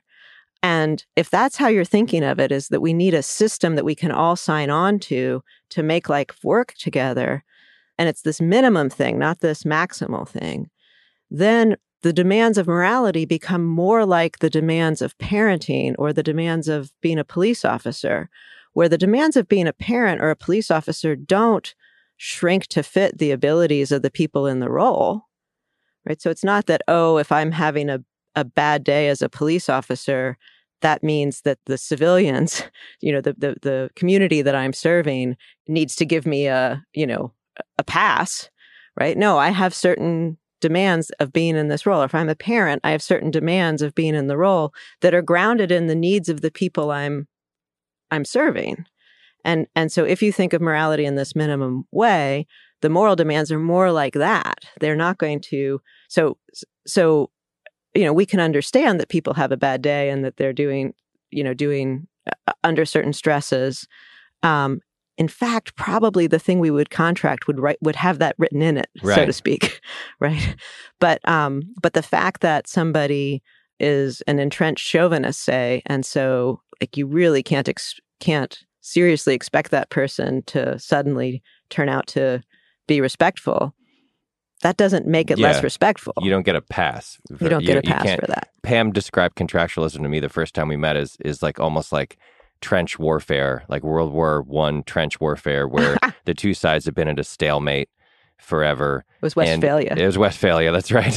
And if that's how you're thinking of it, is that we need a system that we can all sign on to to make life work together, and it's this minimum thing, not this maximal thing, then the demands of morality become more like the demands of parenting or the demands of being a police officer, where the demands of being a parent or a police officer don't shrink to fit the abilities of the people in the role, right? So it's not that, oh, if I'm having a, a bad day as a police officer, that means that the civilians, you know, the, the, the community that I'm serving needs to give me a, you know, a pass, right? No, I have certain demands of being in this role. If I'm a parent, I have certain demands of being in the role that are grounded in the needs of the people I'm I'm serving. And and so if you think of morality in this minimum way, the moral demands are more like that. They're not going to so so you know, we can understand that people have a bad day and that they're doing, you know, doing uh, under certain stresses. Um In fact, probably the thing we would contract would write would have that written in it, right, so to speak, right? But um, but the fact that somebody is an entrenched chauvinist, say, and so like you really can't ex- can't seriously expect that person to suddenly turn out to be respectful. That doesn't make it yeah. less respectful. You don't get a pass. You don't get you, a pass for that. Pam described contractualism to me the first time we met as is like almost like trench warfare, like World War One trench warfare, where the two sides have been at a stalemate forever. It was Westphalia. And it was Westphalia, that's right.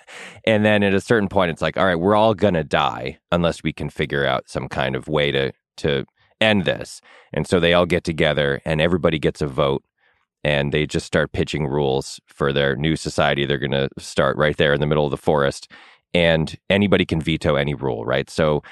And then at a certain point, it's like, all right, we're all going to die unless we can figure out some kind of way to to end this. And so they all get together and everybody gets a vote and they just start pitching rules for their new society. They're going to start right there in the middle of the forest, and anybody can veto any rule, right? So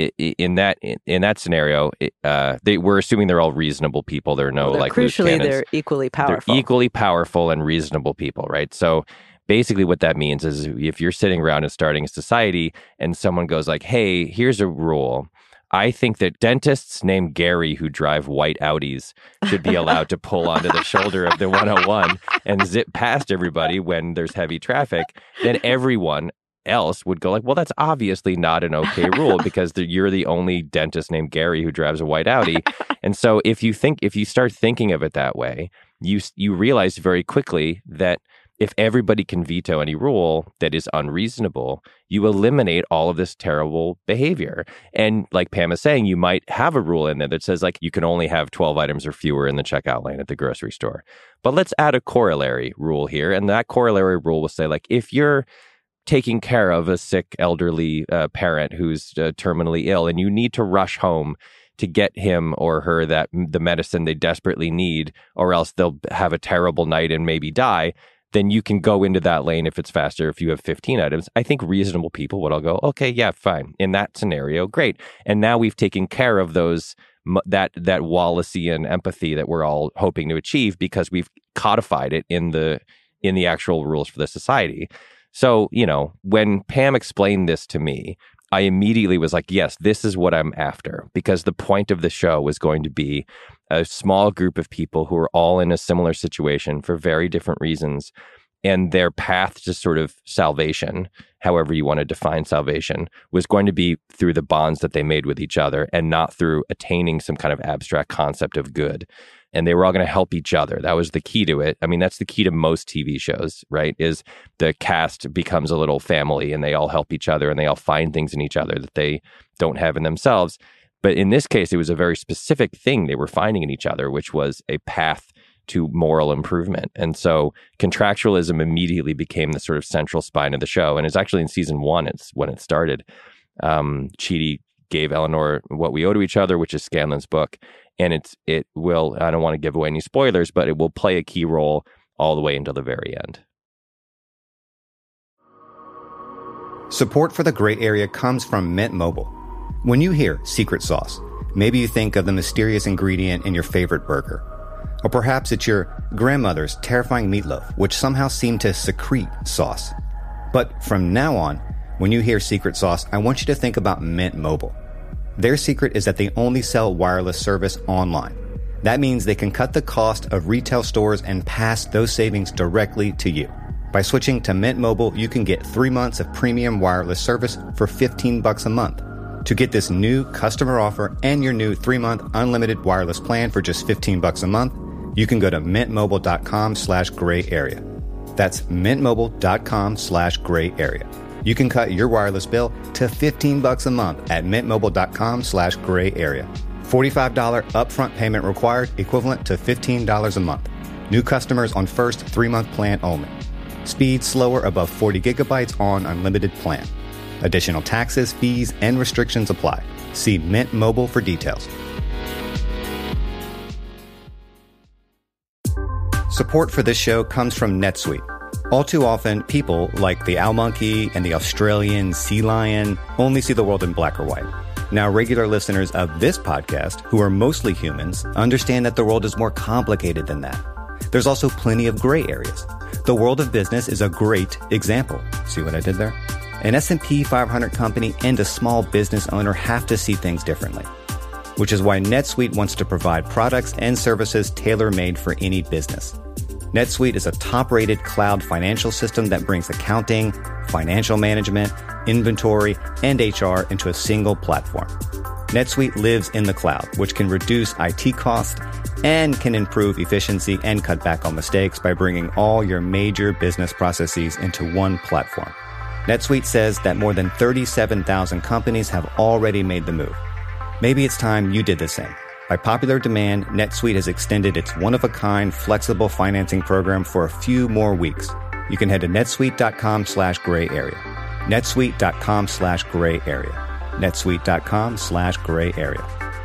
in that in that scenario, uh, they we're assuming they're all reasonable people. There are no well, like crucially, loose cannons. They're equally powerful. They're equally powerful and reasonable people, right? So basically, what that means is if you're sitting around and starting a society, and someone goes like, "Hey, here's a rule. I think that dentists named Gary who drive white Audis should be allowed to pull onto the shoulder of the one oh one and zip past everybody when there's heavy traffic," then everyone else would go like, well, that's obviously not an okay rule because the, you're the only dentist named Gary who drives a white Audi. And so if you think, if you start thinking of it that way, you you realize very quickly that if everybody can veto any rule that is unreasonable, you eliminate all of this terrible behavior. And like Pam is saying, you might have a rule in there that says like you can only have twelve items or fewer in the checkout lane at the grocery store. But let's add a corollary rule here. And that corollary rule will say like, if you're taking care of a sick elderly uh, parent who's uh, terminally ill and you need to rush home to get him or her that the medicine they desperately need, or else they'll have a terrible night and maybe die, then you can go into that lane if it's faster. If you have fifteen items, I think reasonable people would all go, okay, yeah, fine. In that scenario, great. And now we've taken care of those, that that Wallacean empathy that we're all hoping to achieve because we've codified it in the in the actual rules for the society. So, you know, when Pam explained this to me, I immediately was like, yes, this is what I'm after, because the point of the show was going to be a small group of people who are all in a similar situation for very different reasons. And their path to sort of salvation, however you want to define salvation, was going to be through the bonds that they made with each other and not through attaining some kind of abstract concept of good. And they were all going to help each other. That was the key to it. I mean, that's the key to most T V shows, right? Is the cast becomes a little family and they all help each other and they all find things in each other that they don't have in themselves. But in this case, it was a very specific thing they were finding in each other, which was a path to moral improvement. And so contractualism immediately became the sort of central spine of the show. And it's actually in season one, it's when it started. Um, Chidi gave Eleanor What We Owe to Each Other, which is Scanlan's book. And it's it will, I don't want to give away any spoilers, but it will play a key role all the way until the very end. Support for the Gray Area comes from Mint Mobile. When you hear secret sauce, maybe you think of the mysterious ingredient in your favorite burger. Or perhaps it's your grandmother's terrifying meatloaf, which somehow seemed to secrete sauce. But from now on, when you hear secret sauce, I want you to think about Mint Mobile. Their secret is that they only sell wireless service online. That means they can cut the cost of retail stores and pass those savings directly to you. By switching to Mint Mobile, you can get three months of premium wireless service for fifteen bucks a month. To get this new customer offer and your new three-month unlimited wireless plan for just fifteen bucks a month, you can go to mintmobile.com slash gray area. That's mintmobile.com slash gray area. You can cut your wireless bill to fifteen bucks a month at mintmobile.com slash gray area. forty-five dollars upfront payment required, equivalent to fifteen dollars a month. New customers on first three-month plan only. Speed slower above forty gigabytes on unlimited plan. Additional taxes, fees, and restrictions apply. See Mint Mobile for details. Support for this show comes from NetSuite. All too often, people like the owl monkey and the Australian sea lion only see the world in black or white. Now, regular listeners of this podcast, who are mostly humans, understand that the world is more complicated than that. There's also plenty of gray areas. The world of business is a great example. See what I did there? An S and P five hundred company and a small business owner have to see things differently, which is why NetSuite wants to provide products and services tailor-made for any business. NetSuite is a top-rated cloud financial system that brings accounting, financial management, inventory, and H R into a single platform. NetSuite lives in the cloud, which can reduce I T costs and can improve efficiency and cut back on mistakes by bringing all your major business processes into one platform. NetSuite says that more than thirty-seven thousand companies have already made the move. Maybe it's time you did the same. By popular demand, NetSuite has extended its one-of-a-kind flexible financing program for a few more weeks. You can head to netsuite.com slash gray area. netsuite.com slash gray area. netsuite.com slash gray area.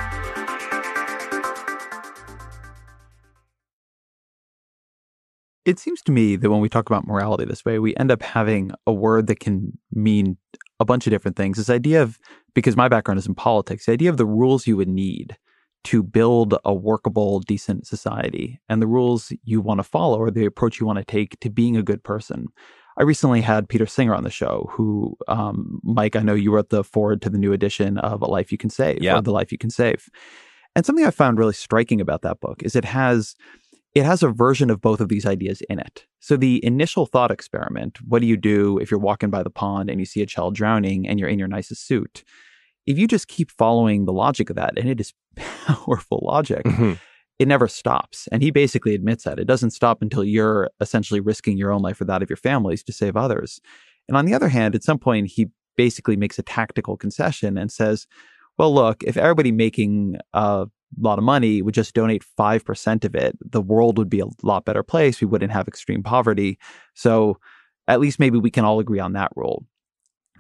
It seems to me that when we talk about morality this way, we end up having a word that can mean a bunch of different things. This idea of, because my background is in politics, the idea of the rules you would need to build a workable, decent society and the rules you want to follow or the approach you want to take to being a good person. I recently had Peter Singer on the show who, um, Mike, I know you wrote the foreword to the new edition of A Life You Can Save, yeah. or The Life You Can Save. And something I found really striking about that book is it has it has a version of both of these ideas in it. So the initial thought experiment, what do you do if you're walking by the pond and you see a child drowning and you're in your nicest suit? If you just keep following the logic of that, and it is powerful logic, mm-hmm. it never stops. And he basically admits that. It doesn't stop until you're essentially risking your own life or that of your families to save others. And on the other hand, at some point, he basically makes a tactical concession and says, well, look, if everybody making a lot of money would just donate five percent of it, the world would be a lot better place. We wouldn't have extreme poverty. So at least maybe we can all agree on that rule.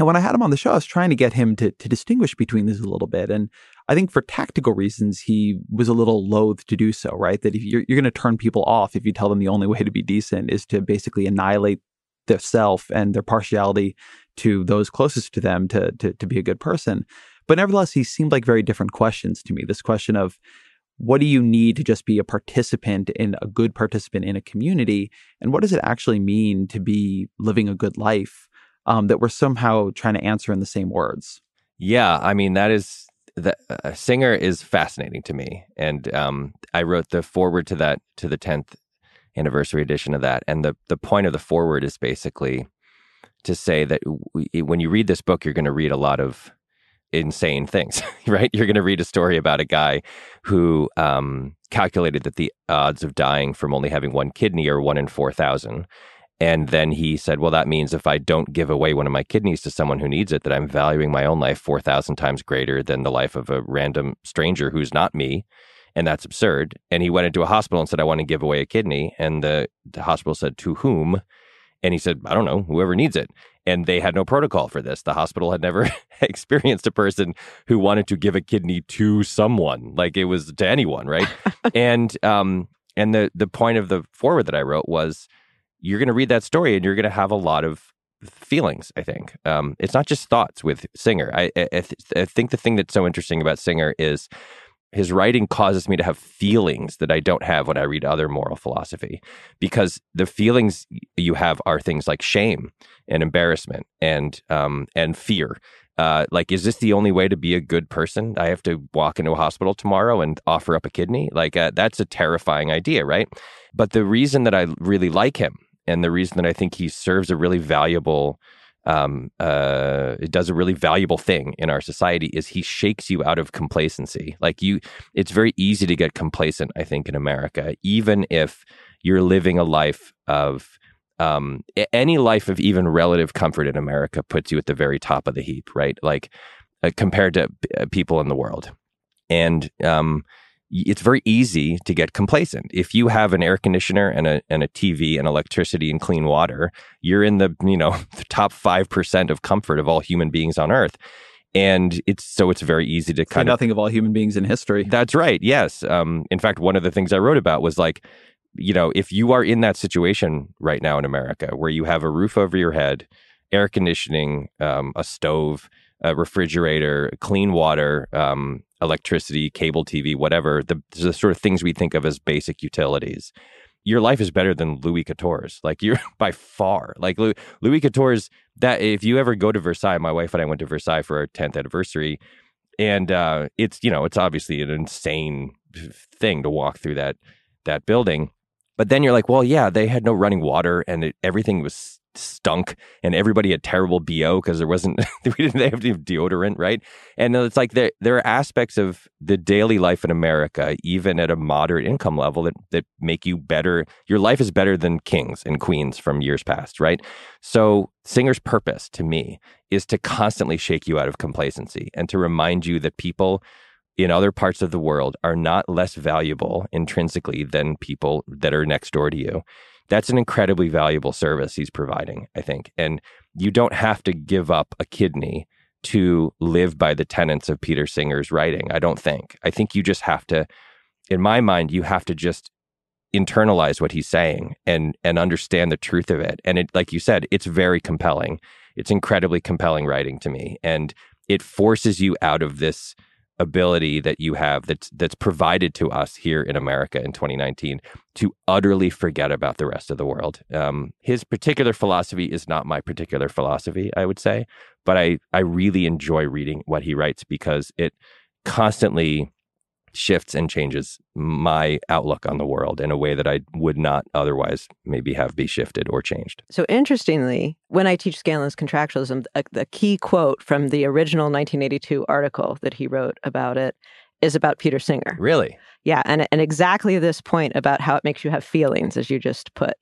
And when I had him on the show, I was trying to get him to, to distinguish between these a little bit. And I think for tactical reasons, he was a little loath to do so, right? That if you're, you're going to turn people off if you tell them the only way to be decent is to basically annihilate their self and their partiality to those closest to them to, to, to be a good person. But nevertheless, he seemed like very different questions to me. This question of, what do you need to just be a participant in a good participant in a community? And what does it actually mean to be living a good life? Um, that we're somehow trying to answer in the same words. Yeah, I mean, that is, the uh, Singer is fascinating to me. And um, I wrote the foreword to that, to the tenth anniversary edition of that. And the, the point of the foreword is basically to say that we, when you read this book, you're going to read a lot of insane things, right? You're going to read a story about a guy who um, calculated that the odds of dying from only having one kidney are one in four thousand. And then he said, well, that means if I don't give away one of my kidneys to someone who needs it, that I'm valuing my own life four thousand times greater than the life of a random stranger who's not me. And that's absurd. And he went into a hospital and said, I want to give away a kidney. And the, the hospital said, to whom? And he said, I don't know, whoever needs it. And they had no protocol for this. The hospital had never experienced a person who wanted to give a kidney to someone, like it was to anyone, right? and um, and the the point of the foreword that I wrote was, you're going to read that story and you're going to have a lot of feelings, I think. Um, it's not just thoughts with Singer. I, I, th- I think the thing that's so interesting about Singer is his writing causes me to have feelings that I don't have when I read other moral philosophy, because the feelings you have are things like shame and embarrassment and um, and fear. Uh, like, is this the only way to be a good person? I have to walk into a hospital tomorrow and offer up a kidney? Like, uh, that's a terrifying idea, right? But the reason that I really like him, and the reason that I think he serves a really valuable, um, uh, it does a really valuable thing in our society, is he shakes you out of complacency. Like you, it's very easy to get complacent, I think, in America, even if you're living a life of, um, any life of even relative comfort in America puts you at the very top of the heap, right? Like uh, compared to uh, people in the world. And, um, it's very easy to get complacent. If you have an air conditioner and a and a T V and electricity and clean water, you're in the, you know, the top five percent of comfort of all human beings on Earth. And it's so it's very easy to kind Say of nothing of all human beings in history. That's right. Yes. Um, in fact, one of the things I wrote about was like, you know, if you are in that situation right now in America where you have a roof over your head, air conditioning, um, a stove, a refrigerator, clean water, um, electricity, cable T V, whatever, the, the sort of things we think of as basic utilities. Your life is better than Louis Quatorze. Like, you're by far. Like Louis, Louis Quatorze, that if you ever go to Versailles, my wife and I went to Versailles for our tenth anniversary, and uh, it's, you know, it's obviously an insane thing to walk through that that building. But then you're like, well, yeah, they had no running water and it, everything was stunk and everybody had terrible B O because there wasn't, we didn't they have deodorant, right? And it's like there there are aspects of the daily life in America, even at a moderate income level, that, that make you better. Your life is better than kings and queens from years past, right? So Singer's purpose to me is to constantly shake you out of complacency and to remind you that people in other parts of the world are not less valuable intrinsically than people that are next door to you. That's an incredibly valuable service he's providing, I think. And you don't have to give up a kidney to live by the tenets of Peter Singer's writing, I don't think. I think you just have to, in my mind, you have to just internalize what he's saying and and understand the truth of it. And it, like you said, it's very compelling. It's incredibly compelling writing to me. And it forces you out of this ability that you have that's that's provided to us here in America in twenty nineteen to utterly forget about the rest of the world. Um, his particular philosophy is not my particular philosophy, I would say, but I I really enjoy reading what he writes because it constantly shifts and changes my outlook on the world in a way that I would not otherwise maybe have be shifted or changed. So interestingly, when I teach Scanlon's Contractualism, a, the key quote from the original nineteen eighty-two article that he wrote about it is about Peter Singer. Really? Yeah, and, and exactly this point about how it makes you have feelings, as you just put.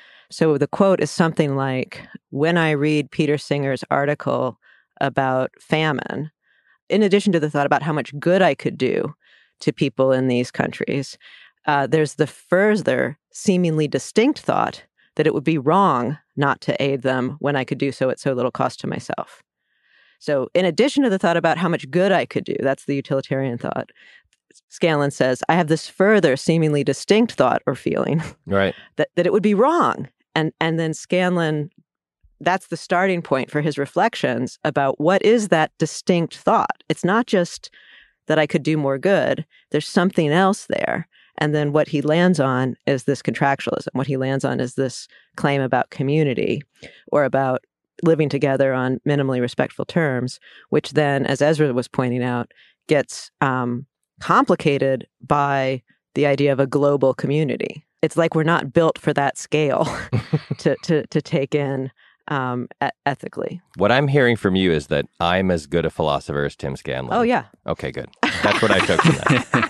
So the quote is something like, when I read Peter Singer's article about famine, in addition to the thought about how much good I could do to people in these countries, uh, there's the further seemingly distinct thought that it would be wrong not to aid them when I could do so at so little cost to myself. So in addition to the thought about how much good I could do, that's the utilitarian thought, Scanlon says, I have this further seemingly distinct thought or feeling right. that, that it would be wrong. And, and then Scanlon, that's the starting point for his reflections about what is that distinct thought. It's not just that I could do more good. There's something else there. And then what he lands on is this contractualism. What he lands on is this claim about community or about living together on minimally respectful terms, which then, as Ezra was pointing out, gets um, complicated by the idea of a global community. It's like we're not built for that scale to, to, to take in um, e- ethically. What I'm hearing from you is that I'm as good a philosopher as Tim Scanlon. Oh, yeah. Okay, good. That's what I took from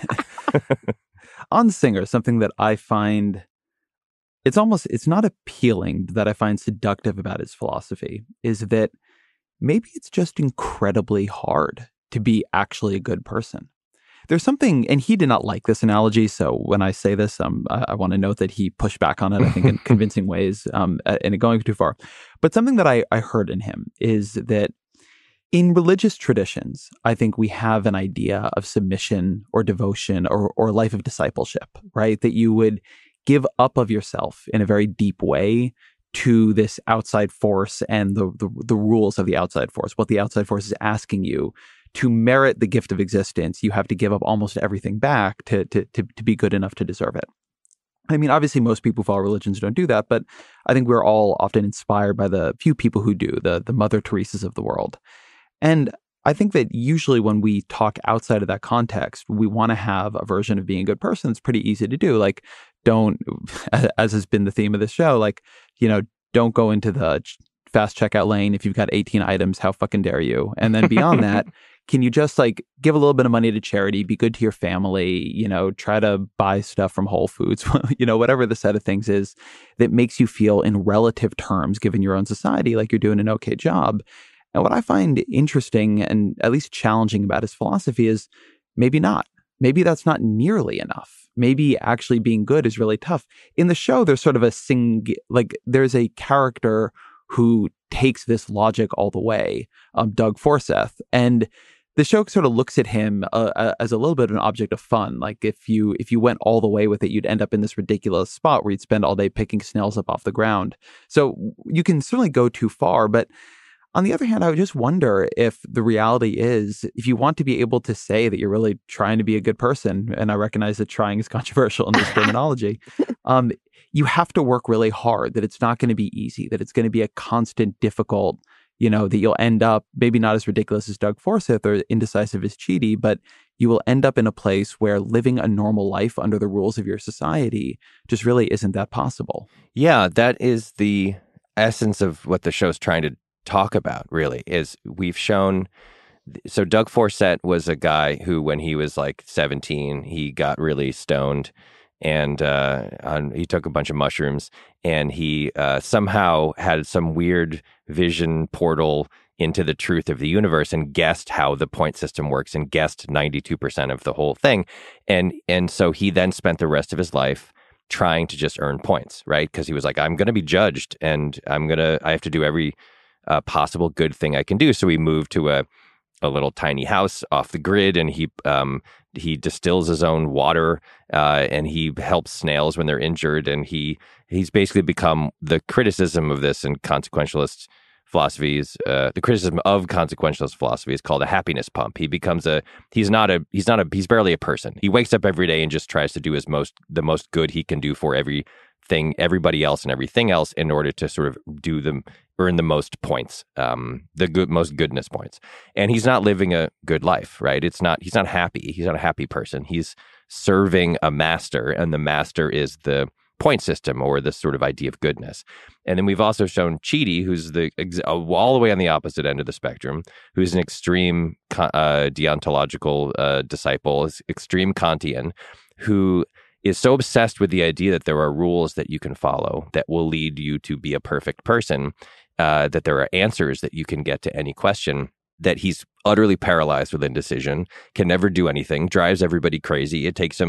that. On Singer, something that I find, it's almost, it's not appealing, that I find seductive about his philosophy is that maybe it's just incredibly hard to be actually a good person. There's something, and he did not like this analogy, so when I say this, um, I, I want to note that he pushed back on it, I think, in convincing ways, um, and it going too far. But something that I, I heard in him is that in religious traditions, I think we have an idea of submission or devotion or or life of discipleship, right? That you would give up of yourself in a very deep way to this outside force and the, the the rules of the outside force, what the outside force is asking you. To merit the gift of existence, you have to give up almost everything back to, to, to, to be good enough to deserve it. I mean, obviously, most people who follow religions don't do that, but I think we're all often inspired by the few people who do, the, the Mother Teresas of the world. And I think that usually when we talk outside of that context, we want to have a version of being a good person. It's pretty easy to do. Like, don't, as has been the theme of this show, like, you know, don't go into the fast checkout lane if you've got eighteen items. How fucking dare you? And then beyond that, can you just like give a little bit of money to charity, be good to your family, you know, try to buy stuff from Whole Foods, you know, whatever the set of things is that makes you feel in relative terms, given your own society, like you're doing an okay job. And what I find interesting and at least challenging about his philosophy is maybe not. Maybe that's not nearly enough. Maybe actually being good is really tough. In the show, there's sort of a sing, like there's a character who takes this logic all the way, um, Doug Forsyth. And the show sort of looks at him uh, as a little bit of an object of fun. Like if you if you went all the way with it, you'd end up in this ridiculous spot where you'd spend all day picking snails up off the ground. So you can certainly go too far. But on the other hand, I would just wonder if the reality is, if you want to be able to say that you're really trying to be a good person, and I recognize that trying is controversial in this terminology, um, you have to work really hard, that it's not going to be easy, that it's going to be a constant, difficult, you know, that you'll end up maybe not as ridiculous as Doug Forsyth or indecisive as Chidi, but you will end up in a place where living a normal life under the rules of your society just really isn't that possible. Yeah, that is the essence of what the show's trying to talk about, really, is we've shown. So Doug Forsyth was a guy who, when he was like seventeen, he got really stoned and uh, on, he took a bunch of mushrooms, and he uh, somehow had some weird vision portal into the truth of the universe and guessed how the point system works and guessed ninety-two percent of the whole thing. And and so he then spent the rest of his life trying to just earn points, right? Because he was like, I'm going to be judged, and I'm going to, I have to do every uh, possible good thing I can do. So he moved to a a little tiny house off the grid, and he um, he distills his own water, uh, and he helps snails when they're injured, and he he's basically become the criticism of this in consequentialist philosophies. Uh, the criticism of consequentialist philosophy is called a happiness pump. He becomes a he's not a he's not a he's barely a person. He wakes up every day and just tries to do his most the most good he can do for everything, everybody else, and everything else in order to sort of do them. Earn the most points, um, the good, most goodness points. And he's not living a good life, right? It's not, he's not happy. He's not a happy person. He's serving a master, and the master is the point system or the sort of idea of goodness. And then we've also shown Chidi, who's the all the way on the opposite end of the spectrum, who's an extreme uh, deontological uh, disciple, extreme Kantian, who is so obsessed with the idea that there are rules that you can follow that will lead you to be a perfect person, uh, that there are answers that you can get to any question, that he's utterly paralyzed with indecision, can never do anything, drives everybody crazy. It takes him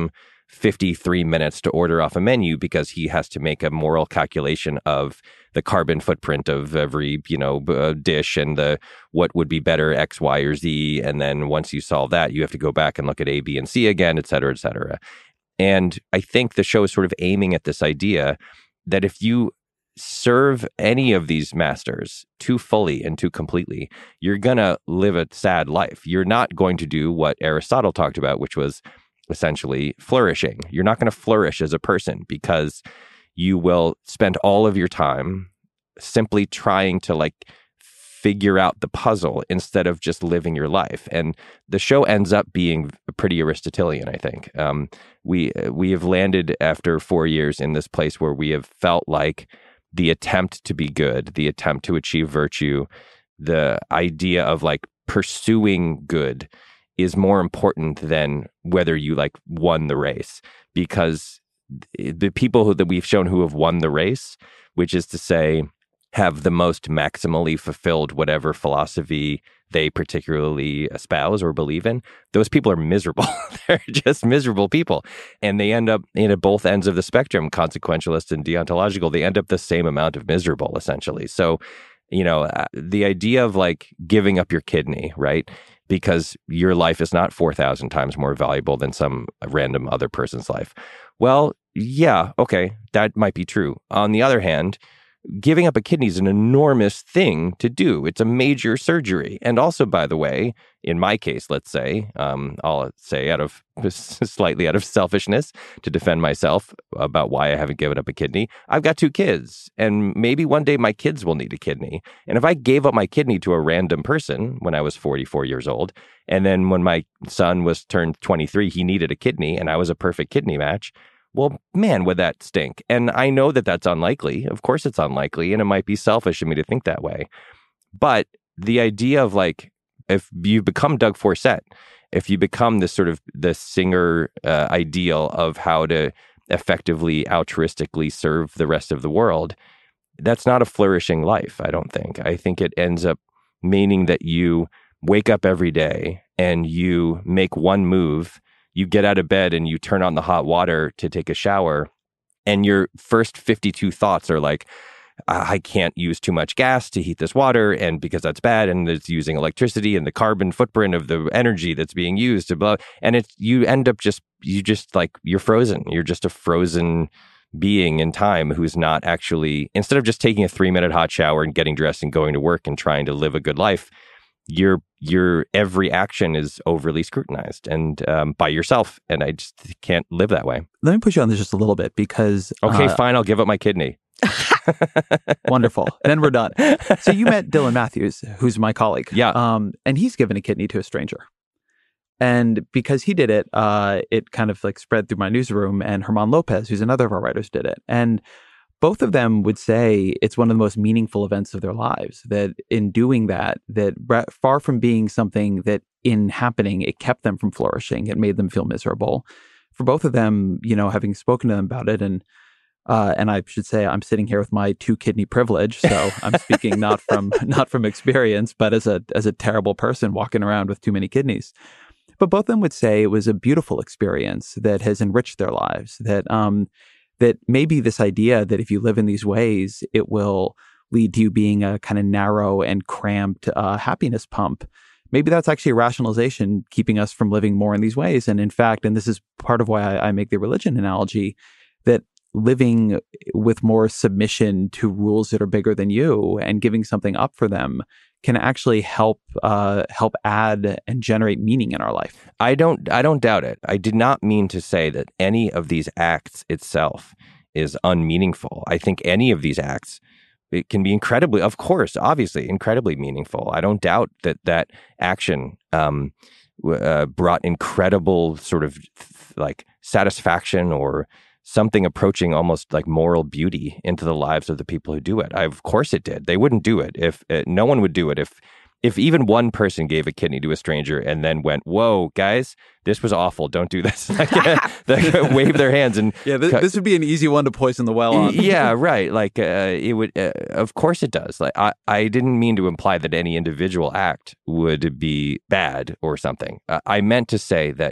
fifty-three minutes to order off a menu because he has to make a moral calculation of the carbon footprint of every, you know, uh, dish and the what would be better X, Y, or Z. And then once you solve that, you have to go back and look at A, B, and C again, et cetera, et cetera. And I think the show is sort of aiming at this idea that if you serve any of these masters too fully and too completely, you're going to live a sad life. You're not going to do what Aristotle talked about, which was essentially flourishing. You're not going to flourish as a person because you will spend all of your time simply trying to like figure out the puzzle instead of just living your life. And the show ends up being pretty Aristotelian, I think. Um, we we have landed after four years in this place where we have felt like the attempt to be good, the attempt to achieve virtue, the idea of like pursuing good is more important than whether you like won the race, because the people who, that we've shown who have won the race, which is to say have the most maximally fulfilled whatever philosophy they particularly espouse or believe in, those people are miserable. They're just miserable people. And they end up in at both ends of the spectrum, consequentialist and deontological. They end up the same amount of miserable, essentially. So, you know, uh, the idea of like giving up your kidney, right? Because your life is not four thousand times more valuable than some random other person's life. Well, yeah, okay, that might be true. On the other hand, giving up a kidney is an enormous thing to do. It's a major surgery. And also, by the way, in my case, let's say, um, I'll say out of slightly out of selfishness to defend myself about why I haven't given up a kidney, I've got two kids. And maybe one day my kids will need a kidney. And if I gave up my kidney to a random person when I was forty-four years old, and then when my son was turned twenty-three, he needed a kidney and I was a perfect kidney match, well, man, would that stink. And I know that that's unlikely. Of course it's unlikely, and it might be selfish of me to think that way. But the idea of like, if you become Doug Forsett, if you become this sort of the singer uh, ideal of how to effectively, altruistically serve the rest of the world, that's not a flourishing life, I don't think. I think it ends up meaning that you wake up every day and you make one move. You get out of bed and you turn on the hot water to take a shower, and your first fifty-two thoughts are like, I can't use too much gas to heat this water, and because that's bad, and it's using electricity and the carbon footprint of the energy that's being used to blah. And it's, you end up just, you just like, you're frozen. You're just a frozen being in time who's not actually, instead of just taking a three minute hot shower and getting dressed and going to work and trying to live a good life, your your every action is overly scrutinized and um, by yourself, and I just can't live that way. Let me push you on this just a little bit because okay, uh, fine, I'll give up my kidney. Wonderful, and then we're done. So you met Dylan Matthews, who's my colleague, yeah, um, and he's given a kidney to a stranger, and because he did it, uh, it kind of like spread through my newsroom, and Herman Lopez, who's another of our writers, did it, and both of them would say it's one of the most meaningful events of their lives, that in doing that, that far from being something that in happening, it kept them from flourishing. It made them feel miserable. For both of them, you know, having spoken to them about it, and uh, and I should say I'm sitting here with my two kidney privilege, so I'm speaking not from not from experience, but as a as a terrible person walking around with too many kidneys. But both of them would say it was a beautiful experience that has enriched their lives, that um, that maybe this idea that if you live in these ways, it will lead to you being a kind of narrow and cramped uh, happiness pump. Maybe that's actually a rationalization keeping us from living more in these ways. And in fact, and this is part of why I, I make the religion analogy, that living with more submission to rules that are bigger than you and giving something up for them can actually help uh, help add and generate meaning in our life. I don't I don't doubt it. I did not mean to say that any of these acts itself is unmeaningful. I think any of these acts, it can be incredibly, of course, obviously, incredibly meaningful. I don't doubt that that action um, uh, brought incredible sort of like satisfaction or something approaching almost like moral beauty into the lives of the people who do it. I, of course it did. They wouldn't do it if uh, no one would do it if if even one person gave a kidney to a stranger and then went, "Whoa, guys, this was awful. Don't do this." Like, they wave their hands and yeah, this, this would be an easy one to poison the well on. Yeah, right. Like uh, it would. Uh, of course it does. Like I, I didn't mean to imply that any individual act would be bad or something. Uh, I meant to say that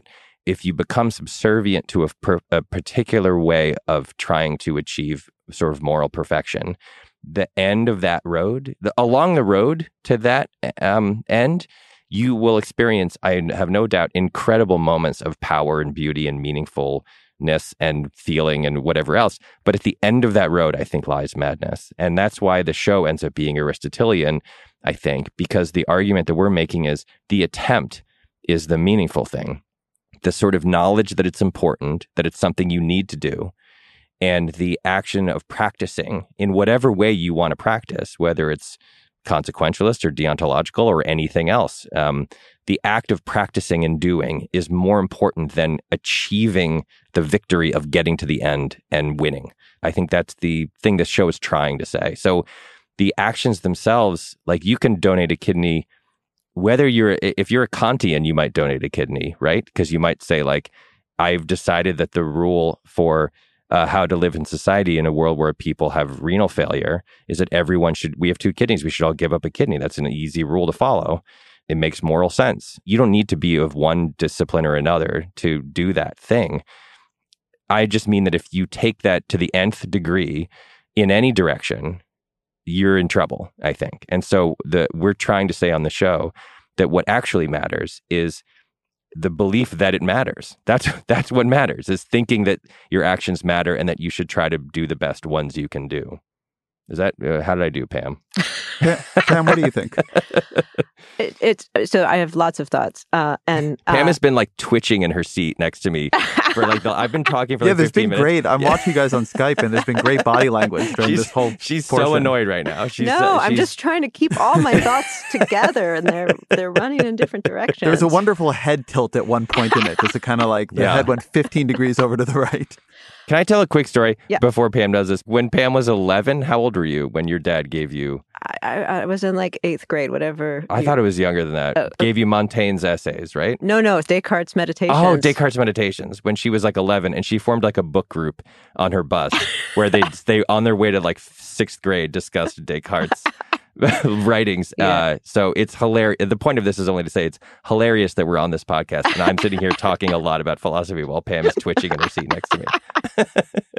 if you become subservient to a, per, a particular way of trying to achieve sort of moral perfection, the end of that road, the, along the road to that um, end, you will experience, I have no doubt, incredible moments of power and beauty and meaningfulness and feeling and whatever else. But at the end of that road, I think, lies madness. And that's why the show ends up being Aristotelian, I think, because the argument that we're making is the attempt is the meaningful thing. The sort of knowledge that it's important, that it's something you need to do, and the action of practicing in whatever way you want to practice, whether it's consequentialist or deontological or anything else. Um, the act of practicing and doing is more important than achieving the victory of getting to the end and winning. I think that's the thing this show is trying to say. So the actions themselves, like you can donate a kidney, whether you're, if you're a Kantian, you might donate a kidney, right? Because you might say like, I've decided that the rule for Uh, how to live in society in a world where people have renal failure is that everyone should, we have two kidneys, we should all give up a kidney. That's an easy rule to follow. It makes moral sense. You don't need to be of one discipline or another to do that thing. I just mean that if you take that to the nth degree in any direction, you're in trouble, I think. And so the we're trying to say on the show that what actually matters is the belief that it matters. That's that's what matters, is thinking that your actions matter and that you should try to do the best ones you can do. Is that, uh, how did I do, Pam? Pam, what do you think? It, it's so I have lots of thoughts. Uh, and uh, Pam has been like twitching in her seat next to me for like the, I've been talking for yeah, like there's fifteen been minutes. great. I'm Yeah. watching you guys on Skype, and there's been great body language during she's, this whole. She's portion. so annoyed right now. She's no, so, I'm she's, just trying to keep all my thoughts together, and they're they're running in different directions. There was a wonderful head tilt at one point in it. Just kind of like the Yeah. head went fifteen degrees over to the right. Can I tell a quick story Yeah. before Pam does this? When Pam was eleven, how old were you when your dad gave you? I, I, I was in like eighth grade, whatever. I you- thought it was younger than that. Oh, Gave you Montaigne's essays, right? No, no, it's Descartes' Meditations. Oh, Descartes' Meditations. When she was like eleven, and she formed like a book group on her bus where they they on their way to like sixth grade discussed Descartes' writings. Yeah. Uh, so it's hilarious. The point of this is only to say it's hilarious that we're on this podcast, and I'm sitting here talking a lot about philosophy while Pam is twitching in her seat next to me.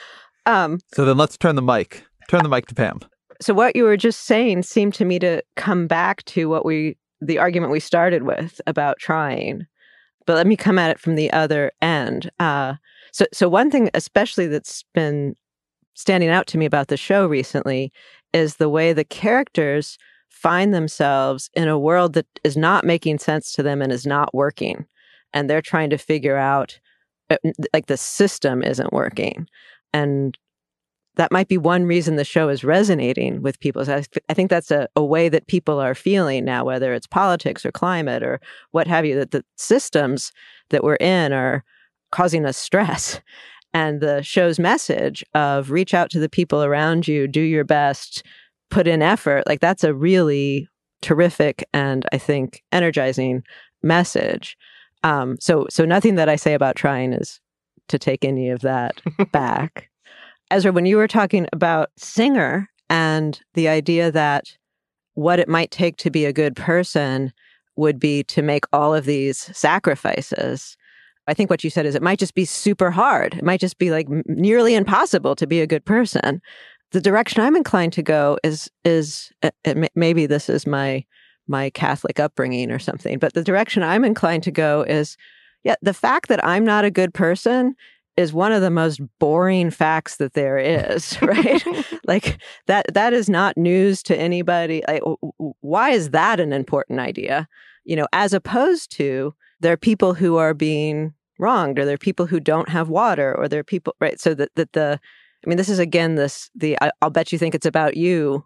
Um, So then let's turn the mic. Turn the mic to Pam. so what you were just saying seemed to me to come back to what we, the argument we started with about trying. But let me come at it from the other end. Uh, so, so one thing especially that's been standing out to me about the show recently is the way the characters find themselves in a world that is not making sense to them and is not working. And they're trying to figure out, uh, like the system isn't working. And that might be one reason the show is resonating with people. I, I think that's a, a way that people are feeling now, whether it's politics or climate or what have you, that the systems that we're in are causing us stress. And the show's message of reach out to the people around you, do your best, put in effort, like that's a really terrific and I think energizing message. Um, so, so nothing that I say about trying is to take any of that back. Ezra, when you were talking about Singer and the idea that what it might take to be a good person would be to make all of these sacrifices, I think what you said is it might just be super hard. It might just be like nearly impossible to be a good person. The direction I'm inclined to go is, is uh, maybe this is my my Catholic upbringing or something, but the direction I'm inclined to go is, yeah, the fact that I'm not a good person is one of the most boring facts that there is, right? Like that that is not news to anybody. Like, why is that an important idea? You know, as opposed to there are people who are being wronged, or there are people who don't have water, or there are people, right? So that that the, I mean, this is again this the I, I'll bet you think it's about you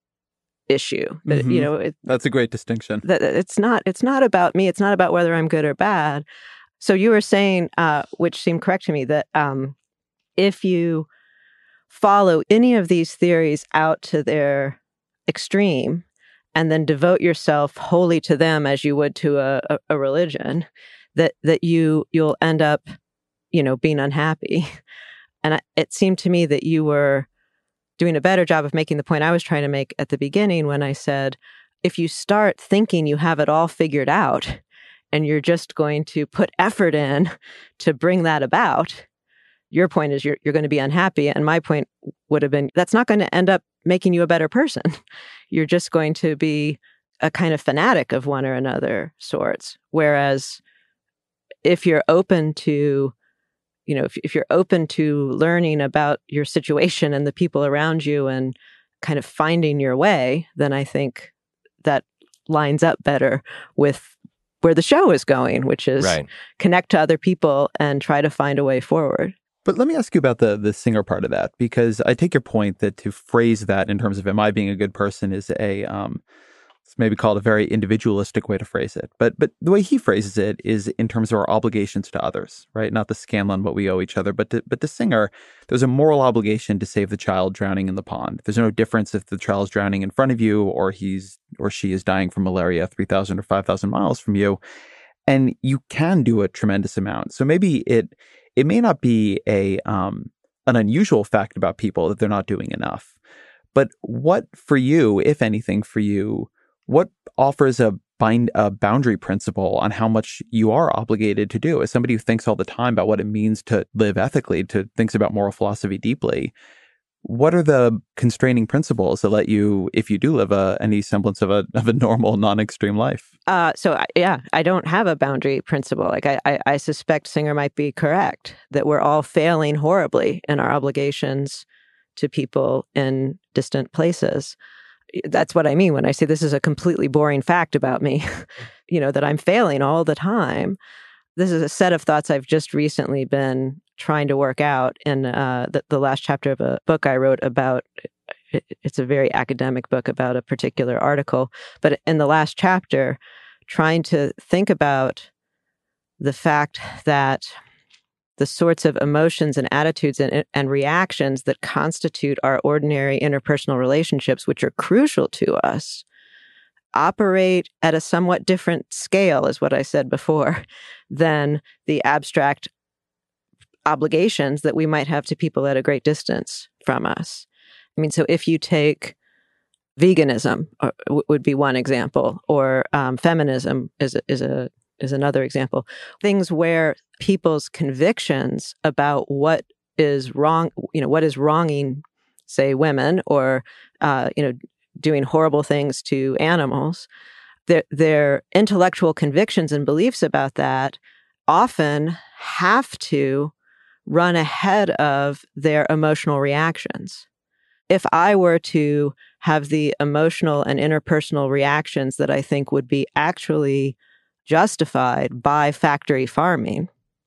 issue. Mm-hmm. You know, it, that's a great distinction. that it's not it's not about me. It's not about whether I'm good or bad. So you were saying, uh, which seemed correct to me, that um, if you follow any of these theories out to their extreme and then devote yourself wholly to them as you would to a, a, a religion, that that you you'll end up, you know, being unhappy. And I, it seemed to me that you were doing a better job of making the point I was trying to make at the beginning when I said, if you start thinking you have it all figured out, and you're just going to put effort in to bring that about, your point is you're you're going to be unhappy. And my point would have been that's not going to end up making you a better person. You're just going to be a kind of fanatic of one or another sorts. Whereas if you're open to, you know, if, if you're open to learning about your situation and the people around you and kind of finding your way, then I think that lines up better with where the show is going, which is right. Connect to other people and try to find a way forward. But let me ask you about the the singer part of that, because I take your point that to phrase that in terms of am I being a good person is a, um, it's maybe called a very individualistic way to phrase it. But but the way he phrases it is in terms of our obligations to others, right? Not the Scanlon, what we owe each other, but to, but the singer, there's a moral obligation to save the child drowning in the pond. There's no difference if the child's drowning in front of you or he's or she is dying from malaria three thousand or five thousand miles from you. And you can do a tremendous amount. So maybe it it may not be a um, an unusual fact about people that they're not doing enough. But what for you, if anything for you, what offers a bind a boundary principle on how much you are obligated to do? As somebody who thinks all the time about what it means to live ethically, to thinks about moral philosophy deeply, what are the constraining principles that let you, if you do live a, any semblance of a of a normal, non-extreme life? Uh, so, I, yeah, I don't have a boundary principle. Like, I, I, I suspect Singer might be correct, that we're all failing horribly in our obligations to people in distant places. That's what I mean when I say this is a completely boring fact about me, you know, that I'm failing all the time. This is a set of thoughts I've just recently been trying to work out in uh, the, the last chapter of a book I wrote about. It's a very academic book about a particular article. But in the last chapter, trying to think about the fact that the sorts of emotions and attitudes and, and reactions that constitute our ordinary interpersonal relationships, which are crucial to us, operate at a somewhat different scale, is what I said before, than the abstract obligations that we might have to people at a great distance from us. I mean, so if you take veganism, or, w- would be one example, or um, feminism is a, is a is another example. Things where people's convictions about what is wrong, you know, what is wronging, say, women, or uh, you know, doing horrible things to animals, their their intellectual convictions and beliefs about that often have to run ahead of their emotional reactions. If I were to have the emotional and interpersonal reactions that I think would be actually justified by factory farming,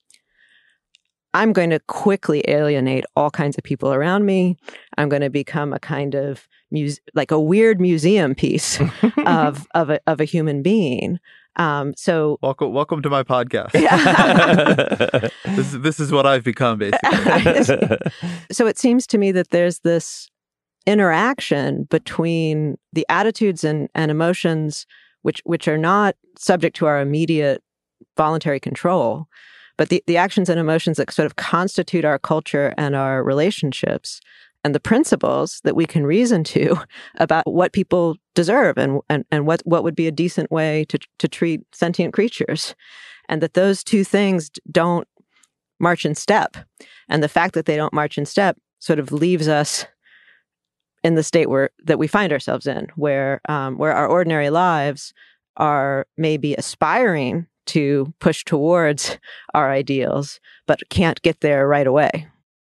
I'm going to quickly alienate all kinds of people around me. I'm going to become a kind of muse- like a weird museum piece of of a, of a human being. Um, so welcome, welcome to my podcast. Yeah. this this is what I've become, basically. So it seems to me that there's this interaction between the attitudes and, and emotions, which which are not subject to our immediate voluntary control, but the, the actions and emotions that sort of constitute our culture and our relationships, and the principles that we can reason to about what people deserve and and, and what, what would be a decent way to, to treat sentient creatures. And that those two things don't march in step. And the fact that they don't march in step sort of leaves us in the state where that we find ourselves in, where um, where our ordinary lives are maybe aspiring to push towards our ideals, but can't get there right away.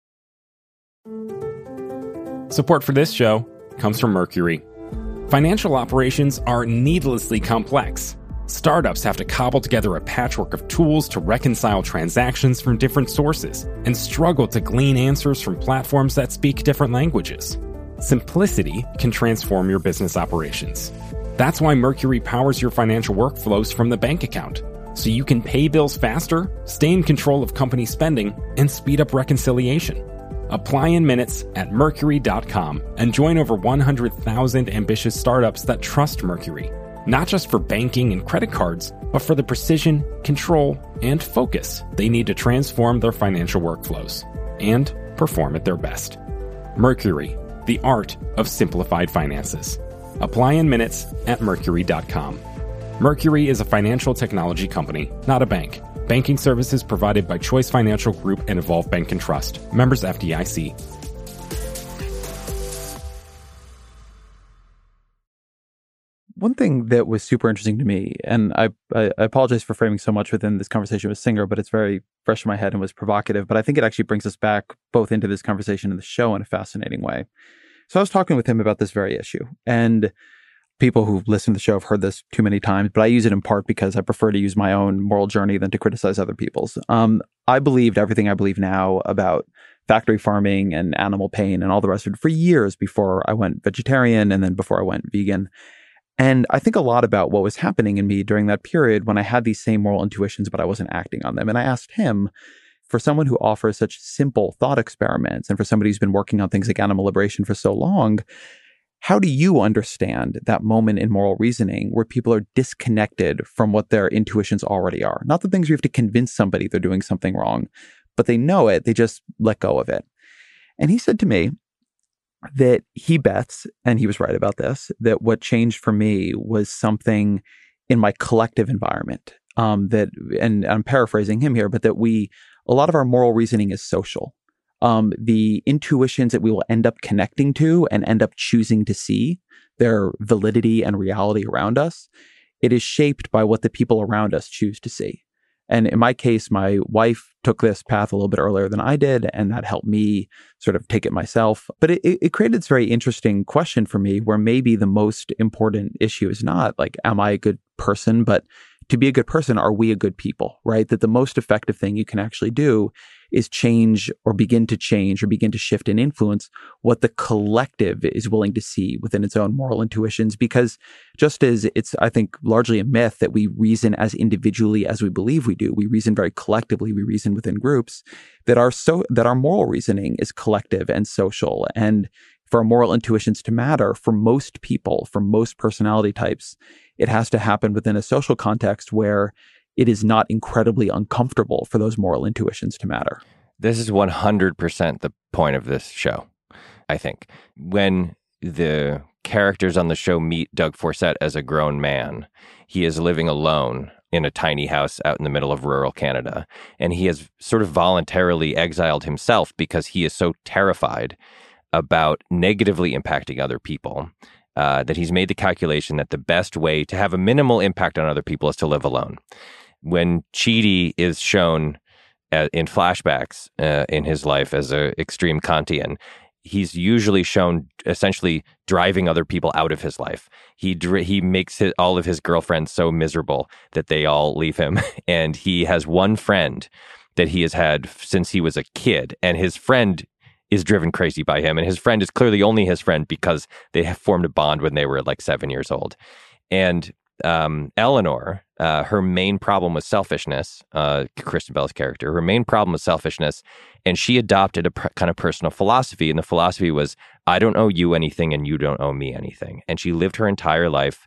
Support for this show comes from Mercury. Financial operations are needlessly complex. Startups have to cobble together a patchwork of tools to reconcile transactions from different sources and struggle to glean answers from platforms that speak different languages. Simplicity can transform your business operations. That's why Mercury powers your financial workflows from the bank account, so you can pay bills faster, stay in control of company spending, and speed up reconciliation. Apply in minutes at Mercury dot com and join over one hundred thousand ambitious startups that trust Mercury, not just for banking and credit cards, but for the precision, control, and focus they need to transform their financial workflows and perform at their best. Mercury, the art of simplified finances. Apply in minutes at Mercury dot com. Mercury is a financial technology company, not a bank. Banking services provided by Choice Financial Group and Evolve Bank and Trust. Members F D I C. One thing that was super interesting to me, and I, I I apologize for framing so much within this conversation with Singer, but it's very fresh in my head and was provocative. But I think it actually brings us back both into this conversation and the show in a fascinating way. So I was talking with him about this very issue. And people who listen to the show have heard this too many times, but I use it in part because I prefer to use my own moral journey than to criticize other people's. Um, I believed everything I believe now about factory farming and animal pain and all the rest of it for years before I went vegetarian and then before I went vegan. And I think a lot about what was happening in me during that period when I had these same moral intuitions, but I wasn't acting on them. And I asked him, for someone who offers such simple thought experiments and for somebody who's been working on things like animal liberation for so long, how do you understand that moment in moral reasoning where people are disconnected from what their intuitions already are? Not the things where you have to convince somebody they're doing something wrong, but they know it, they just let go of it. And he said to me that he bets, and he was right about this, that what changed for me was something in my collective environment. Um, that, and I'm paraphrasing him here, but that we, a lot of our moral reasoning is social. Um, the intuitions that we will end up connecting to and end up choosing to see, their validity and reality around us, it is shaped by what the people around us choose to see. And in my case, my wife took this path a little bit earlier than I did, and that helped me sort of take it myself. But it, it created this very interesting question for me where maybe the most important issue is not like, am I a good person? But to be a good person, are we a good people, right? That the most effective thing you can actually do is change or begin to change or begin to shift and influence what the collective is willing to see within its own moral intuitions. Because just as it's, I think, largely a myth that we reason as individually as we believe we do, we reason very collectively, we reason within groups, that our so that our moral reasoning is collective and social. And for our moral intuitions to matter, for most people, for most personality types, it has to happen within a social context where it is not incredibly uncomfortable for those moral intuitions to matter. This is one hundred percent the point of this show, I think. When the characters on the show meet Doug Forsett as a grown man, he is living alone in a tiny house out in the middle of rural Canada. And he has sort of voluntarily exiled himself because he is so terrified about negatively impacting other people, uh, that he's made the calculation that the best way to have a minimal impact on other people is to live alone. When Chidi is shown uh, in flashbacks uh, in his life as an extreme Kantian, he's usually shown essentially driving other people out of his life. He dr- he makes his, all of his girlfriends so miserable that they all leave him. And he has one friend that he has had since he was a kid, and his friend is driven crazy by him. And his friend is clearly only his friend because they have formed a bond when they were like seven years old. And um, Eleanor, uh, her main problem was selfishness, uh, Kristen Bell's character, her main problem was selfishness. And she adopted a pr- kind of personal philosophy. And the philosophy was, I don't owe you anything and you don't owe me anything. And she lived her entire life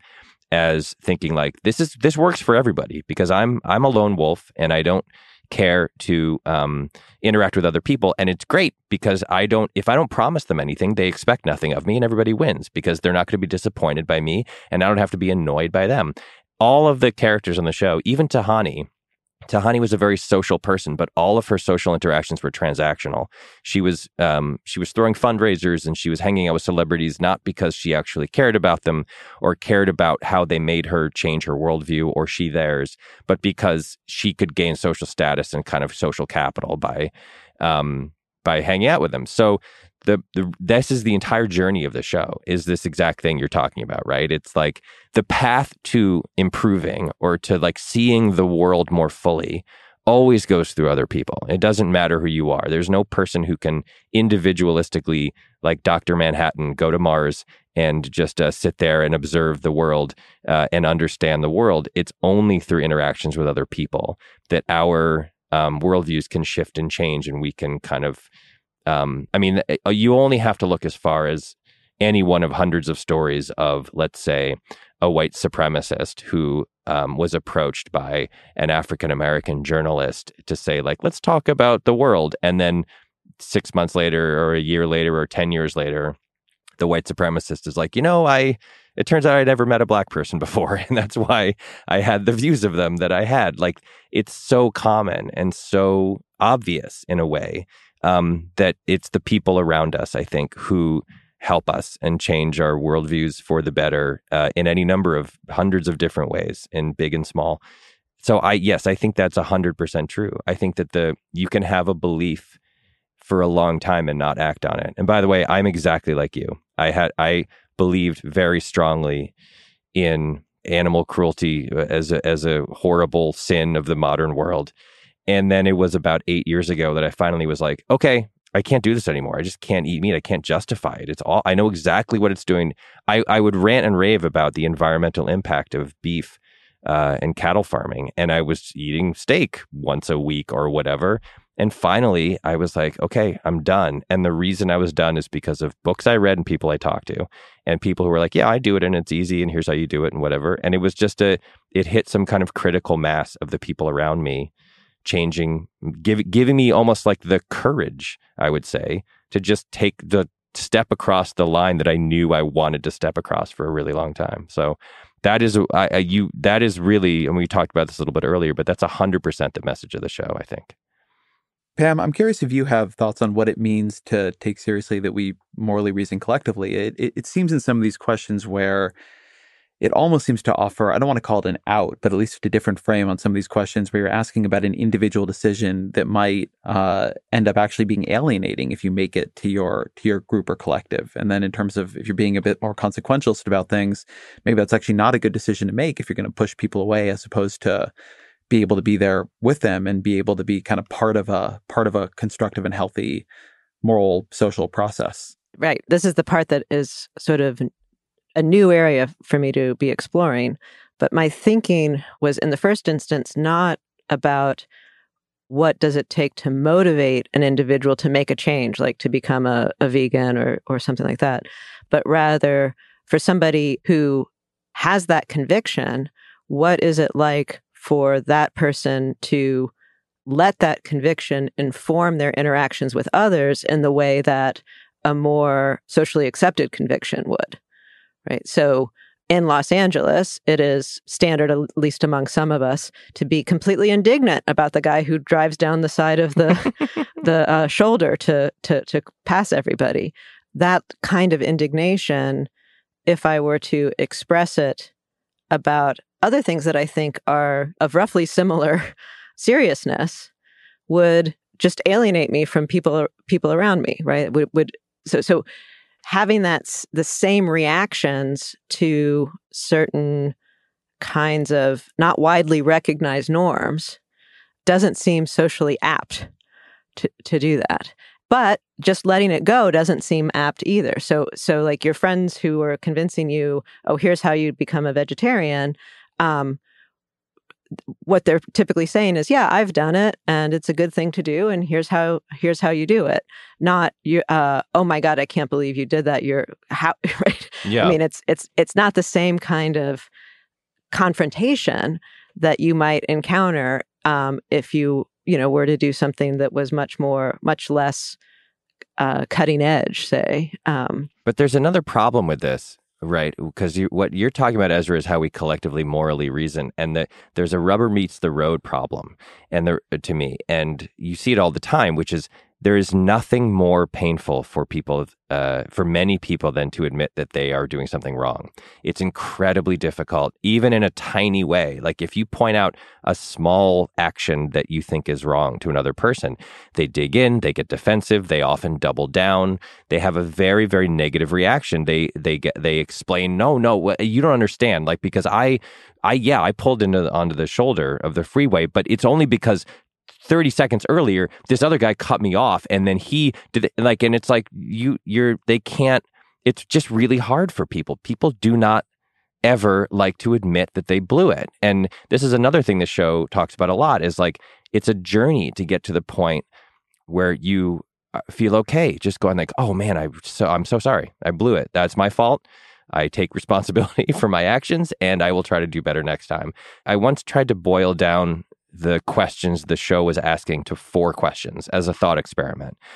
as thinking like, this is, this works for everybody because I'm, I'm a lone wolf and I don't care to um, interact with other people. And it's great because I don't, if I don't promise them anything, they expect nothing of me and everybody wins because they're not going to be disappointed by me and I don't have to be annoyed by them. All of the characters on the show, even Tahani, Tahani was a very social person, but all of her social interactions were transactional. She was um, she was throwing fundraisers and she was hanging out with celebrities, not because she actually cared about them or cared about how they made her change her worldview or she theirs, but because she could gain social status and kind of social capital by um, by hanging out with them. So the, the this is the entire journey of the show, is this exact thing you're talking about, right? It's like the path to improving or to like seeing the world more fully always goes through other people. It doesn't matter who you are. There's no person who can individualistically, like Doctor Manhattan, go to Mars and just uh, sit there and observe the world uh, and understand the world. It's only through interactions with other people that our um, worldviews can shift and change, and we can kind of Um, I mean, you only have to look as far as any one of hundreds of stories of, let's say, a white supremacist who um, was approached by an African-American journalist to say, like, let's talk about the world. And then six months later or a year later or ten years later, the white supremacist is like, you know, I it turns out I'd never met a black person before. And that's why I had the views of them that I had. Like, it's so common and so obvious in a way um, that it's the people around us, I think, who help us and change our worldviews for the better uh, in any number of hundreds of different ways, in big and small. So I, yes, I think that's one hundred percent true. I think that the you can have a belief for a long time and not act on it. And by the way, I'm exactly like you. I had I believed very strongly in animal cruelty as a, as a horrible sin of the modern world. And then it was about eight years ago that I finally was like, okay, I can't do this anymore. I just can't eat meat. I can't justify it. It's all, I know exactly what it's doing. I, I would rant and rave about the environmental impact of beef uh, and cattle farming. And I was eating steak once a week or whatever. And finally, I was like, okay, I'm done. And the reason I was done is because of books I read and people I talked to and people who were like, yeah, I do it and it's easy and here's how you do it and whatever. And it was just a, it hit some kind of critical mass of the people around me, changing, give, giving me almost like the courage, I would say, to just take the step across the line that I knew I wanted to step across for a really long time. So that is, I, I, you, that is really, and we talked about this a little bit earlier, but that's one hundred percent the message of the show, I think. Pam, I'm curious if you have thoughts on what it means to take seriously that we morally reason collectively. It, it, it seems in some of these questions where it almost seems to offer, I don't want to call it an out, but at least a different frame on some of these questions where you're asking about an individual decision that might uh, end up actually being alienating if you make it to your to your group or collective. And then in terms of if you're being a bit more consequentialist about things, maybe that's actually not a good decision to make if you're going to push people away as opposed to be able to be there with them and be able to be kind of part of a part of a constructive and healthy moral social process. Right. This is the part that is sort of a new area for me to be exploring. But my thinking was, in the first instance, not about what does it take to motivate an individual to make a change, like to become a, a vegan or or something like that, but rather for somebody who has that conviction, what is it like for that person to let that conviction inform their interactions with others in the way that a more socially accepted conviction would, right? So in Los Angeles, it is standard, at least among some of us, to be completely indignant about the guy who drives down the side of the the uh, shoulder to, to to pass everybody. That kind of indignation, if I were to express it about other things that I think are of roughly similar seriousness, would just alienate me from people people around me, right? Would, would so so having that the same reactions to certain kinds of not widely recognized norms doesn't seem socially apt to to do that. But just letting it go doesn't seem apt either. So so like your friends who are convincing you, oh, here's how you become a vegetarian. Um, what they're typically saying is, yeah, I've done it and it's a good thing to do. And here's how, here's how you do it. Not you, uh, oh my God, I can't believe you did that. You're how, right? Yeah. I mean, it's, it's, it's not the same kind of confrontation that you might encounter, um, if you, you know, were to do something that was much more, much less, uh, cutting edge, say. Um, but there's another problem with this. Right, because you, what you're talking about, Ezra, is how we collectively morally reason, and that there's a rubber meets the road problem, and there to me, and you see it all the time, which is there is nothing more painful for people, uh, for many people, than to admit that they are doing something wrong. It's incredibly difficult, even in a tiny way. Like if you point out a small action that you think is wrong to another person, they dig in, they get defensive, they often double down, they have a very, very negative reaction. They they get they explain, no, no, you don't understand. Like because I, I yeah, I pulled into onto the shoulder of the freeway, but it's only because thirty seconds earlier, this other guy cut me off, and then he did it, like, and it's like you, you're, they can't. It's just really hard for people. People do not ever like to admit that they blew it, and this is another thing the show talks about a lot. Is like it's a journey to get to the point where you feel okay, just going like, oh man, I so I'm so sorry, I blew it. That's my fault. I take responsibility for my actions, and I will try to do better next time. I once tried to boil down the questions the show was asking to four questions as a thought experiment.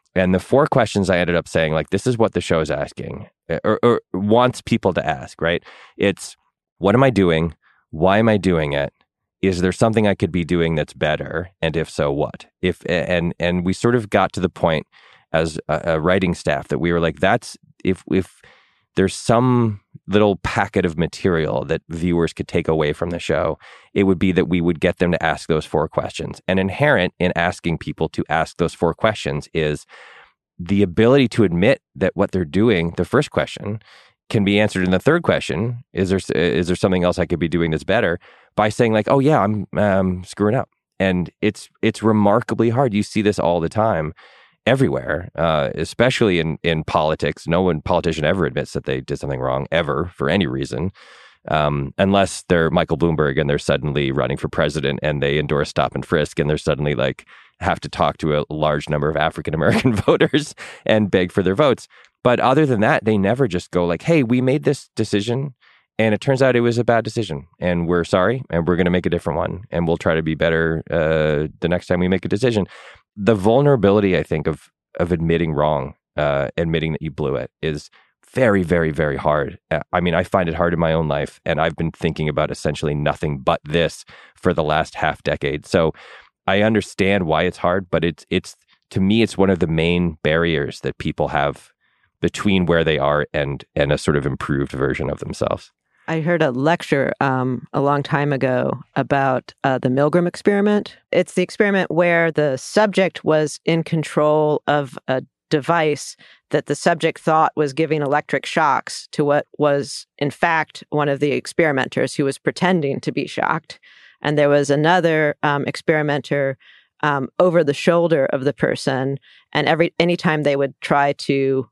And the four questions I ended up saying, like, this is what the show is asking or, or wants people to ask, right? It's, what am I doing? Why am I doing it? Is there something I could be doing that's better? And if so, what? If and and we sort of got to the point as a, a writing staff that we were like, that's if if there's some little packet of material that viewers could take away from the show, it would be that we would get them to ask those four questions. And inherent in asking people to ask those four questions is the ability to admit that what they're doing, the first question, can be answered in the third question. Is there is there something else I could be doing that's better? By saying like, oh yeah, I'm um, screwing up. And it's it's remarkably hard. You see this all the time, everywhere, uh, especially in, in politics. No one politician ever admits that they did something wrong, ever, for any reason, um, unless they're Michael Bloomberg and they're suddenly running for president and they endorse stop and frisk and they're suddenly like have to talk to a large number of African-American voters and beg for their votes. But other than that, they never just go like, hey, we made this decision and it turns out it was a bad decision and we're sorry and we're going to make a different one and we'll try to be better uh, the next time we make a decision. The vulnerability, I think, of of admitting wrong, uh, admitting that you blew it is very, very, very hard. I mean, I find it hard in my own life, and I've been thinking about essentially nothing but this for the last half decade. So I understand why it's hard, but it's it's to me, it's one of the main barriers that people have between where they are and and a sort of improved version of themselves. I heard a lecture um, a long time ago about uh, the Milgram experiment. It's the experiment where the subject was in control of a device that the subject thought was giving electric shocks to what was, in fact, one of the experimenters who was pretending to be shocked. And there was another um, experimenter um, over the shoulder of the person. And every anytime they would try to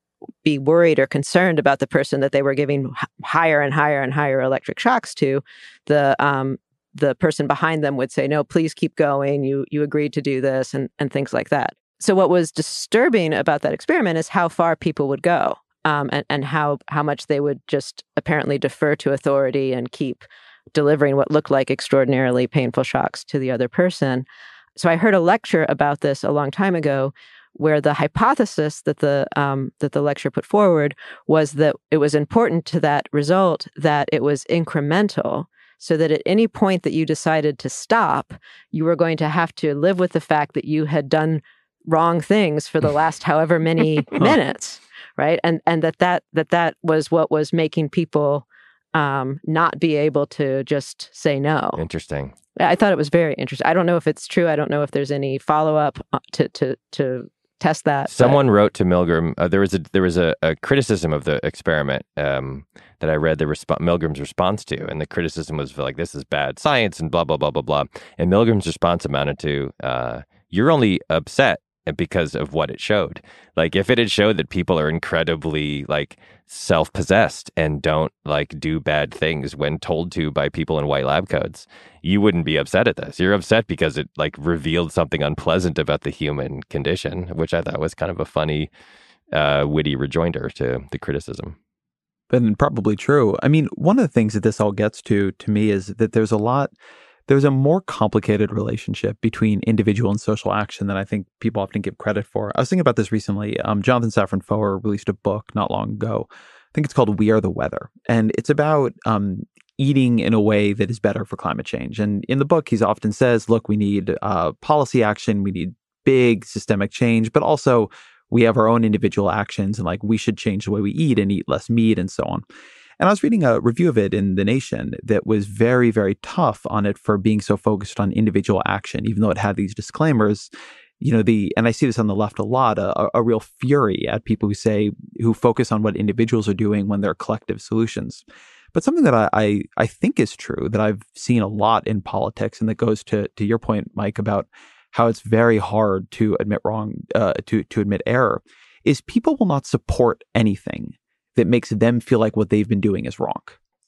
be worried or concerned about the person that they were giving h- higher and higher and higher electric shocks to, the um, the person behind them would say, no, please keep going. You you agreed to do this and, and things like that. So what was disturbing about that experiment is how far people would go um, and, and how, how much they would just apparently defer to authority and keep delivering what looked like extraordinarily painful shocks to the other person. So I heard a lecture about this a long time ago, where the hypothesis that the um, that the lecture put forward was that it was important to that result that it was incremental, so that at any point that you decided to stop, you were going to have to live with the fact that you had done wrong things for the last however many minutes, right? And and that that that that was what was making people um, not be able to just say no. Interesting. I thought it was very interesting. I don't know if it's true. I don't know if there's any follow up to to to. test that. Someone but. wrote to Milgram. Uh, there was a there was a, a criticism of the experiment um, that I read the resp- Milgram's response to, and the criticism was like, "This is bad science," and blah blah blah blah blah. And Milgram's response amounted to, uh, "You're only upset because of what it showed. Like, if it had showed that people are incredibly like self-possessed and don't like do bad things when told to by people in white lab coats, you wouldn't be upset at this. You're upset because it like revealed something unpleasant about the human condition," which I thought was kind of a funny, uh, witty rejoinder to the criticism. But probably true. I mean, one of the things that this all gets to, to me, is that there's a lot, there's a more complicated relationship between individual and social action than I think people often give credit for. I was thinking about this recently. Um, Jonathan Safran Foer released a book not long ago. I think it's called We Are the Weather. And it's about um, eating in a way that is better for climate change. And in the book, he often says, look, we need uh, policy action, we need big systemic change, but also we have our own individual actions, and like we should change the way we eat and eat less meat and so on. And I was reading a review of it in The Nation that was very, very tough on it for being so focused on individual action, even though it had these disclaimers. You know, the and I see this on the left a lot, a, a real fury at people who say, who focus on what individuals are doing when they're collective solutions. But something that I, I, I think is true, that I've seen a lot in politics, and that goes to, to your point, Mike, about how it's very hard to admit wrong, uh, to, to admit error, is people will not support anything that makes them feel like what they've been doing is wrong.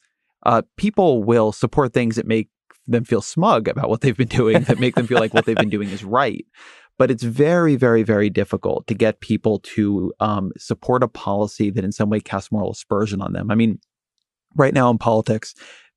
Uh, people will support things that make them feel smug about what they've been doing, that make them feel like what they've been doing is right. But it's very, very, very difficult to get people to um, support a policy that in some way casts moral aspersion on them. I mean, right now in politics,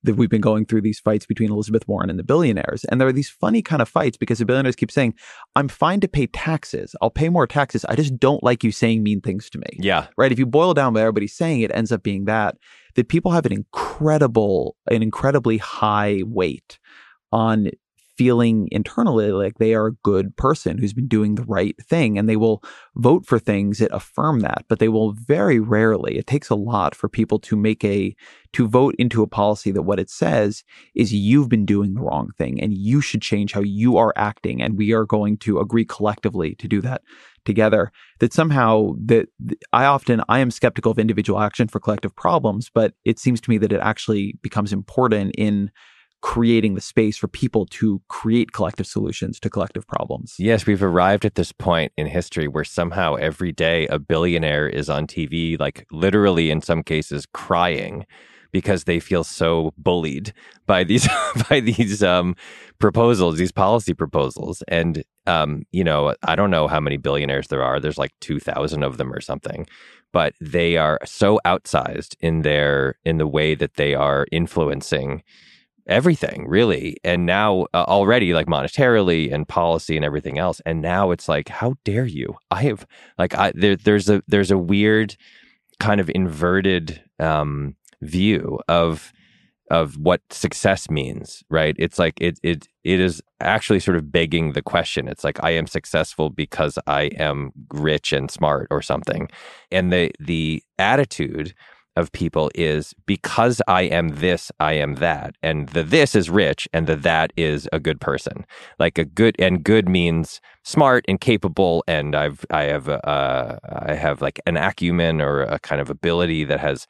that we've been going through these fights between Elizabeth Warren and the billionaires. And there are these funny kind of fights because the billionaires keep saying, I'm fine to pay taxes. I'll pay more taxes. I just don't like you saying mean things to me. Yeah. Right. If you boil down what everybody's saying, it ends up being that, that people have an incredible, an incredibly high weight on feeling internally like they are a good person who's been doing the right thing. And they will vote for things that affirm that, but they will very rarely, it takes a lot for people to make a, to vote into a policy that what it says is you've been doing the wrong thing and you should change how you are acting. And we are going to agree collectively to do that together. That somehow that I often, I am skeptical of individual action for collective problems, but it seems to me that it actually becomes important in creating the space for people to create collective solutions to collective problems. Yes, we've arrived at this point in history where somehow every day a billionaire is on T V, like literally in some cases crying because they feel so bullied by these by these um, proposals, these policy proposals. And, um, you know, I don't know how many billionaires there are. There's like two thousand of them or something. But they are so outsized in their in the way that they are influencing everything, really. And now uh, already like monetarily and policy and everything else. And now it's like, how dare you? I have like I there, there's a there's a weird kind of inverted um, view of of what success means, right? It's like it it it is actually sort of begging the question. It's like I am successful because I am rich and smart or something. And the the attitude of people is because I am this, I am that. And the this is rich and the that is a good person. Like a good, and good means smart and capable. And I've, I have, uh, I have like an acumen or a kind of ability that has,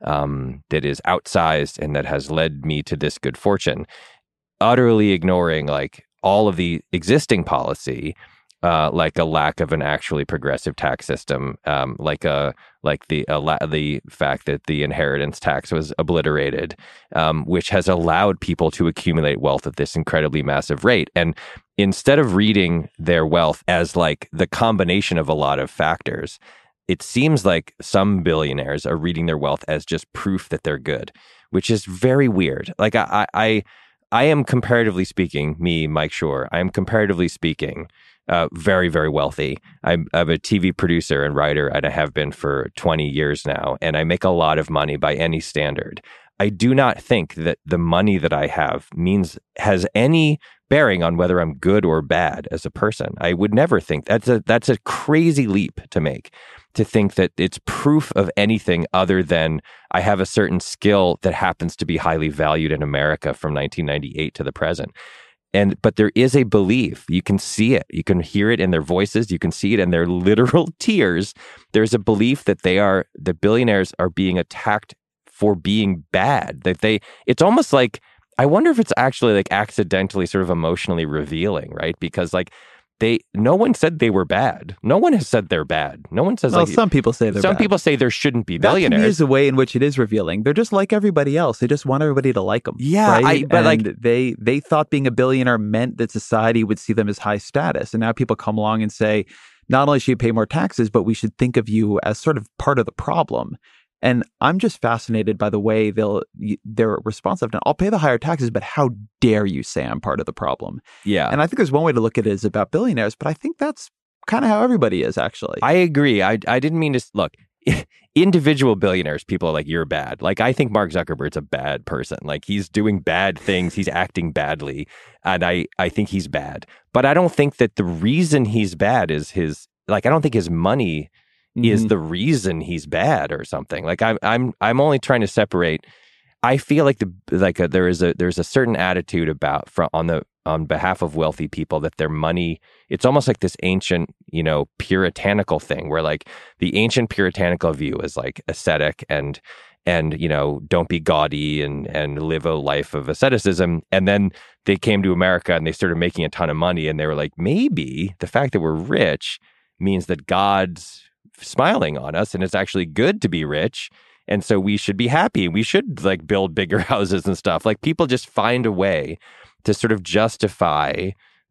um, that is outsized and that has led me to this good fortune. Utterly ignoring like all of the existing policy, Uh, like a lack of an actually progressive tax system, um, like a like the a la- the fact that the inheritance tax was obliterated, um, which has allowed people to accumulate wealth at this incredibly massive rate. And instead of reading their wealth as like the combination of a lot of factors, it seems like some billionaires are reading their wealth as just proof that they're good, which is very weird. Like I I I am comparatively speaking, me, Mike Schur, I am comparatively speaking. Uh, very, very wealthy. I'm, I'm a T V producer and writer, and I have been for twenty years now, and I make a lot of money by any standard. I do not think that the money that I have means has any bearing on whether I'm good or bad as a person. I would never think that's a that's a crazy leap to make, to think that it's proof of anything other than I have a certain skill that happens to be highly valued in America from nineteen ninety-eight to the present. And but there is a belief. You can see it. You can hear it in their voices. You can see it in their literal tears. There's a belief that they are that billionaires are being attacked for being bad. That they. It's almost like I wonder if it's actually like accidentally sort of emotionally revealing, right? Because like they, no one said they were bad. No one has said they're bad. No one says well, like some people say they're some bad. people say there shouldn't be That billionaires. to me is the way in which it is revealing. They're just like everybody else. They just want everybody to like them. Yeah, right? I, but and like they they thought being a billionaire meant that society would see them as high status, and now people come along and say, not only should you pay more taxes, but we should think of you as sort of part of the problem. And I'm just fascinated by the way they'll their response of, I'll pay the higher taxes, but how dare you say I'm part of the problem? Yeah. And I think there's one way to look at it is about billionaires, but I think that's kind of how everybody is, actually. I agree. I I didn't mean to look. Individual billionaires, people are like, you're bad. Like, I think Mark Zuckerberg's a bad person. Like, he's doing bad things. He's acting badly. And I, I think he's bad. But I don't think that the reason he's bad is his, like, I don't think his money mm-hmm. is the reason he's bad or something. Like, I'm, I'm, I'm only trying to separate. I feel like the, like a, there is a, there's a certain attitude about from on the, on behalf of wealthy people that their money, it's almost like this ancient, you know, puritanical thing where like the ancient puritanical view is like ascetic and, and, you know, don't be gaudy and, and live a life of asceticism. And then they came to America and they started making a ton of money and they were like, maybe the fact that we're rich means that God's smiling on us and it's actually good to be rich. And so we should be happy. We should like build bigger houses and stuff. Like people just find a way to sort of justify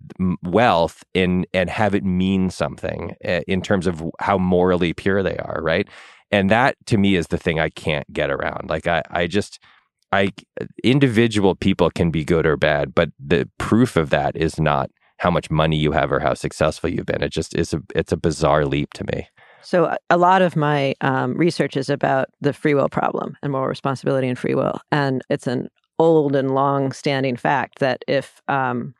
wealth in and have it mean something in terms of how morally pure they are, right? And that to me is the thing I can't get around. Like I, I just, I individual people can be good or bad, but the proof of that is not how much money you have or how successful you've been. It just is a it's a bizarre leap to me. So a lot of my um, research is about the free will problem and moral responsibility and free will. And it's an old and long-standing fact that if um,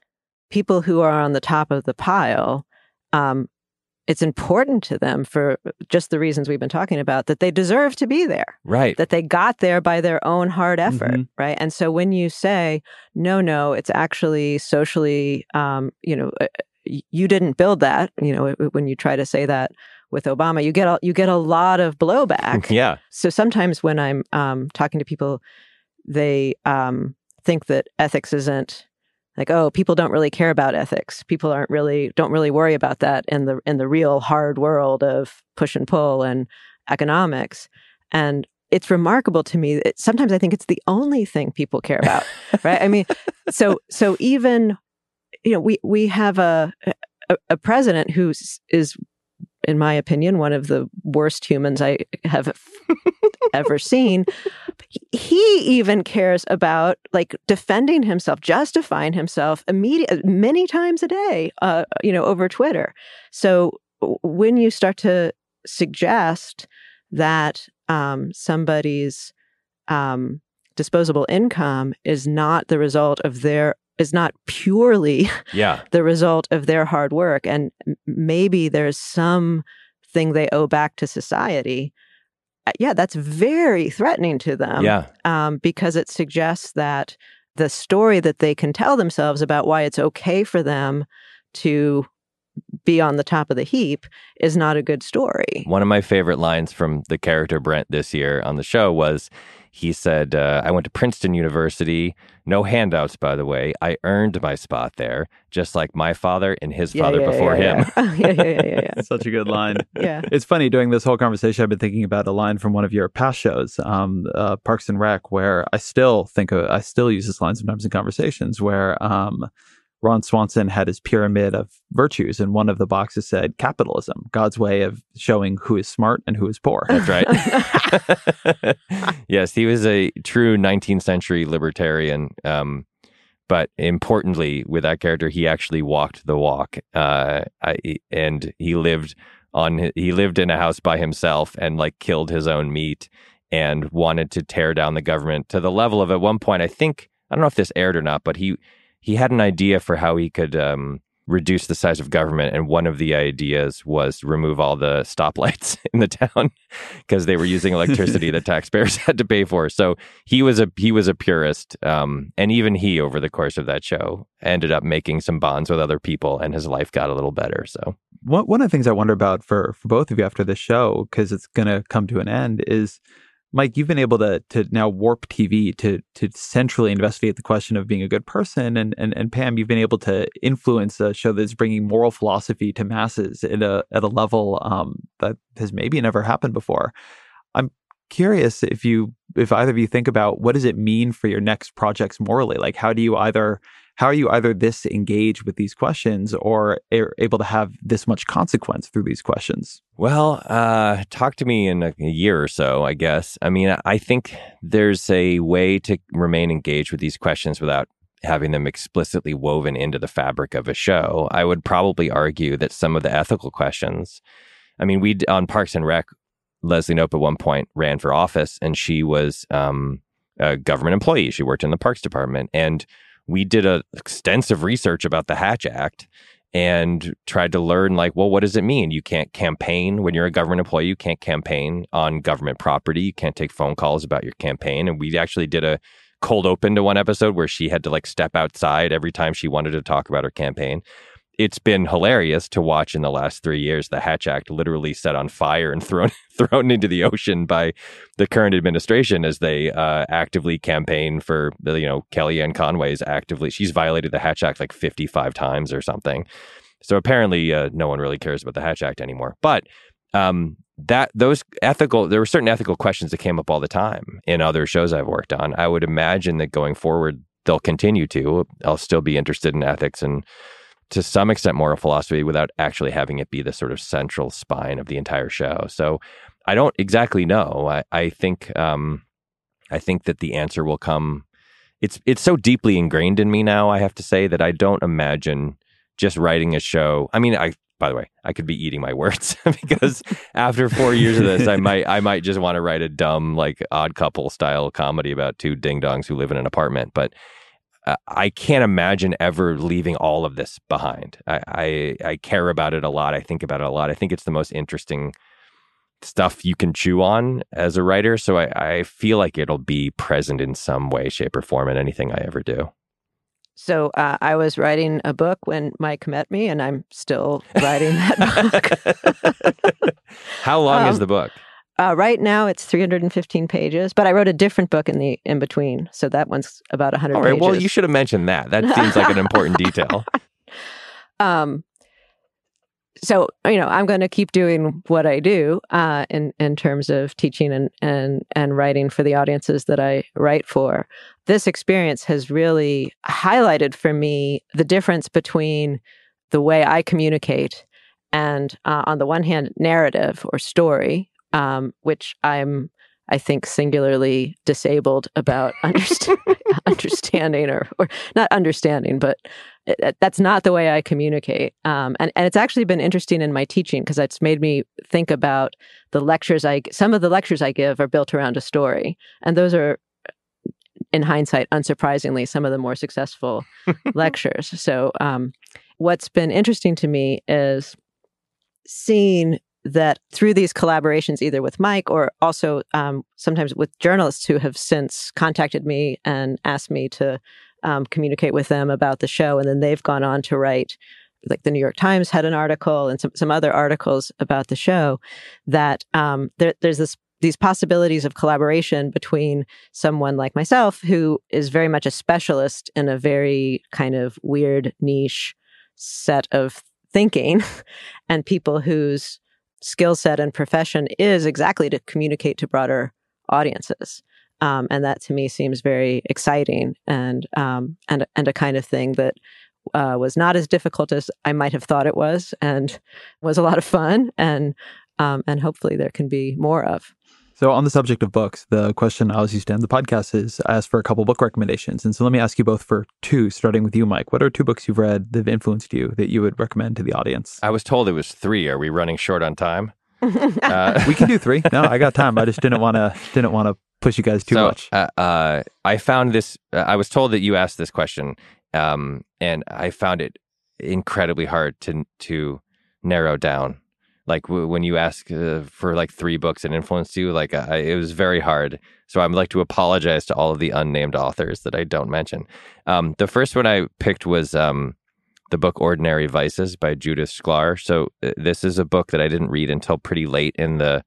people who are on the top of the pile, um, it's important to them for just the reasons we've been talking about, that they deserve to be there. Right. That they got there by their own hard effort, Mm-hmm. right? And so when you say, no, no, it's actually socially, um, you know, you didn't build that, you know, when you try to say that with Obama, you get a, you get a lot of blowback. Yeah. So sometimes when I'm um, talking to people, they um, think that ethics isn't like, oh, people don't really care about ethics. People aren't really don't really worry about that in the in the real hard world of push and pull and economics. And it's remarkable to me that sometimes I think it's the only thing people care about, right? I mean, so so even you know we we have a a, a president who is, in my opinion, one of the worst humans I have ever seen. He even cares about like defending himself, justifying himself immediate many times a day, uh, you know, over Twitter. So when you start to suggest that um, somebody's um, disposable income is not the result of their is not purely Yeah. the result of their hard work, and maybe there's some thing they owe back to society. Yeah, that's very threatening to them. Yeah. Um, because it suggests that the story that they can tell themselves about why it's okay for them to be on the top of the heap is not a good story. One of my favorite lines from the character Brent this year on the show was, he said, uh, I went to Princeton University, no handouts, by the way. I earned my spot there, just like my father and his Yeah, father yeah, before yeah, him. Yeah, yeah, yeah, yeah. yeah, yeah. Such a good line. Yeah. It's funny, during this whole conversation, I've been thinking about a line from one of your past shows, um, uh, Parks and Rec, where I still think of, I still use this line sometimes in conversations, where um, Ron Swanson had his pyramid of virtues, and one of the boxes said capitalism, God's way of showing who is smart and who is poor. That's right. Yes, he was a true nineteenth century libertarian. Um, but importantly, with that character, he actually walked the walk, uh, I, and he lived on. He lived in a house by himself and like killed his own meat and wanted to tear down the government to the level of, at one point, I think, I don't know if this aired or not, but he he had an idea for how he could um, reduce the size of government, and one of the ideas was remove all the stoplights in the town because they were using electricity that taxpayers had to pay for. So he was a he was a purist, um, and even he, over the course of that show, ended up making some bonds with other people, and his life got a little better. So One one of the things I wonder about for for both of you after this show, because it's going to come to an end, is, Mike, you've been able to to now warp T V to to centrally investigate the question of being a good person, and and and Pam, you've been able to influence a show that's bringing moral philosophy to masses at a at a level um, that has maybe never happened before. I'm curious if you if either of you think about, what does it mean for your next projects morally? Like, how do you either how are you either this engaged with these questions, or are able to have this much consequence through these questions? Well, uh, talk to me in a, a year or so, I guess. I mean, I think there's a way to remain engaged with these questions without having them explicitly woven into the fabric of a show. I would probably argue that some of the ethical questions, I mean, we on Parks and Rec, Leslie Knope at one point ran for office, and she was um, a government employee. She worked in the Parks Department, and we did a extensive research about the Hatch Act and tried to learn, like, well, what does it mean? You can't campaign when you're a government employee. You can't campaign on government property. You can't take phone calls about your campaign. And we actually did a cold open to one episode where she had to like step outside every time she wanted to talk about her campaign. It's been hilarious to watch in the last three years, the Hatch Act literally set on fire and thrown thrown into the ocean by the current administration as they uh, actively campaign for, you know, Kellyanne Conway's actively, she's violated the Hatch Act like fifty-five times or something. So apparently uh, no one really cares about the Hatch Act anymore. But um, that those ethical, there were certain ethical questions that came up all the time in other shows I've worked on. I would imagine that going forward, they'll continue to. I'll still be interested in ethics and to some extent moral philosophy without actually having it be the sort of central spine of the entire show. So I don't exactly know. I, I think um, I think that the answer will come. It's it's so deeply ingrained in me now, I have to say, that I don't imagine just writing a show. I mean, I by the way, I could be eating my words because after four years of this, I might I might just want to write a dumb, like, Odd Couple style comedy about two ding-dongs who live in an apartment. But uh, I can't imagine ever leaving all of this behind. I, I I care about it a lot. I think about it a lot. I think it's the most interesting stuff you can chew on as a writer. So I, I feel like it'll be present in some way, shape, or form in anything I ever do. So uh, I was writing a book when Mike met me, and I'm still writing that book. How long um, is the book? Uh, right now, it's three hundred fifteen pages, but I wrote a different book in the in between, so that one's about one hundred All right, pages. well, you should have mentioned that. That seems like an important detail. Um. So, you know, I'm going to keep doing what I do uh, in in terms of teaching and and and writing for the audiences that I write for. This experience has really highlighted for me the difference between the way I communicate and, uh, on the one hand, narrative or story, um, which I'm, I think, singularly disabled about understand, understanding or, or not understanding, but it, that's not the way I communicate. Um, and, and it's actually been interesting in my teaching because it's made me think about the lectures I, some of the lectures I give are built around a story. And those are, in hindsight, unsurprisingly, some of the more successful lectures. So um, what's been interesting to me is seeing that through these collaborations, either with Mike or also um, sometimes with journalists who have since contacted me and asked me to um, communicate with them about the show. And then they've gone on to write, like the New York Times had an article and some, some other articles about the show, that um, there, there's this these possibilities of collaboration between someone like myself, who is very much a specialist in a very kind of weird niche set of thinking, and people whose skill set and profession is exactly to communicate to broader audiences. Um, and that to me seems very exciting and um, and and a kind of thing that uh, was not as difficult as I might have thought it was, and was a lot of fun, and um, and hopefully there can be more of. So on the subject of books, the question I always used to end the podcast is I ask for a couple book recommendations. And so let me ask you both for two, starting with you, Mike. What are two books you've read that have influenced you that you would recommend to the audience? I was told it was three. Are we running short on time? uh, we can do three. No, I got time. I just didn't want to didn't want to push you guys too so, much. Uh, uh, I found this, uh, I was told that you asked this question, um, and I found it incredibly hard to to narrow down. Like w- when you ask uh, for like three books that influenced you, like I, it was very hard. So I'd like to apologize to all of the unnamed authors that I don't mention. Um, the first one I picked was um, the book Ordinary Vices by Judith Shklar. So uh, this is a book that I didn't read until pretty late in the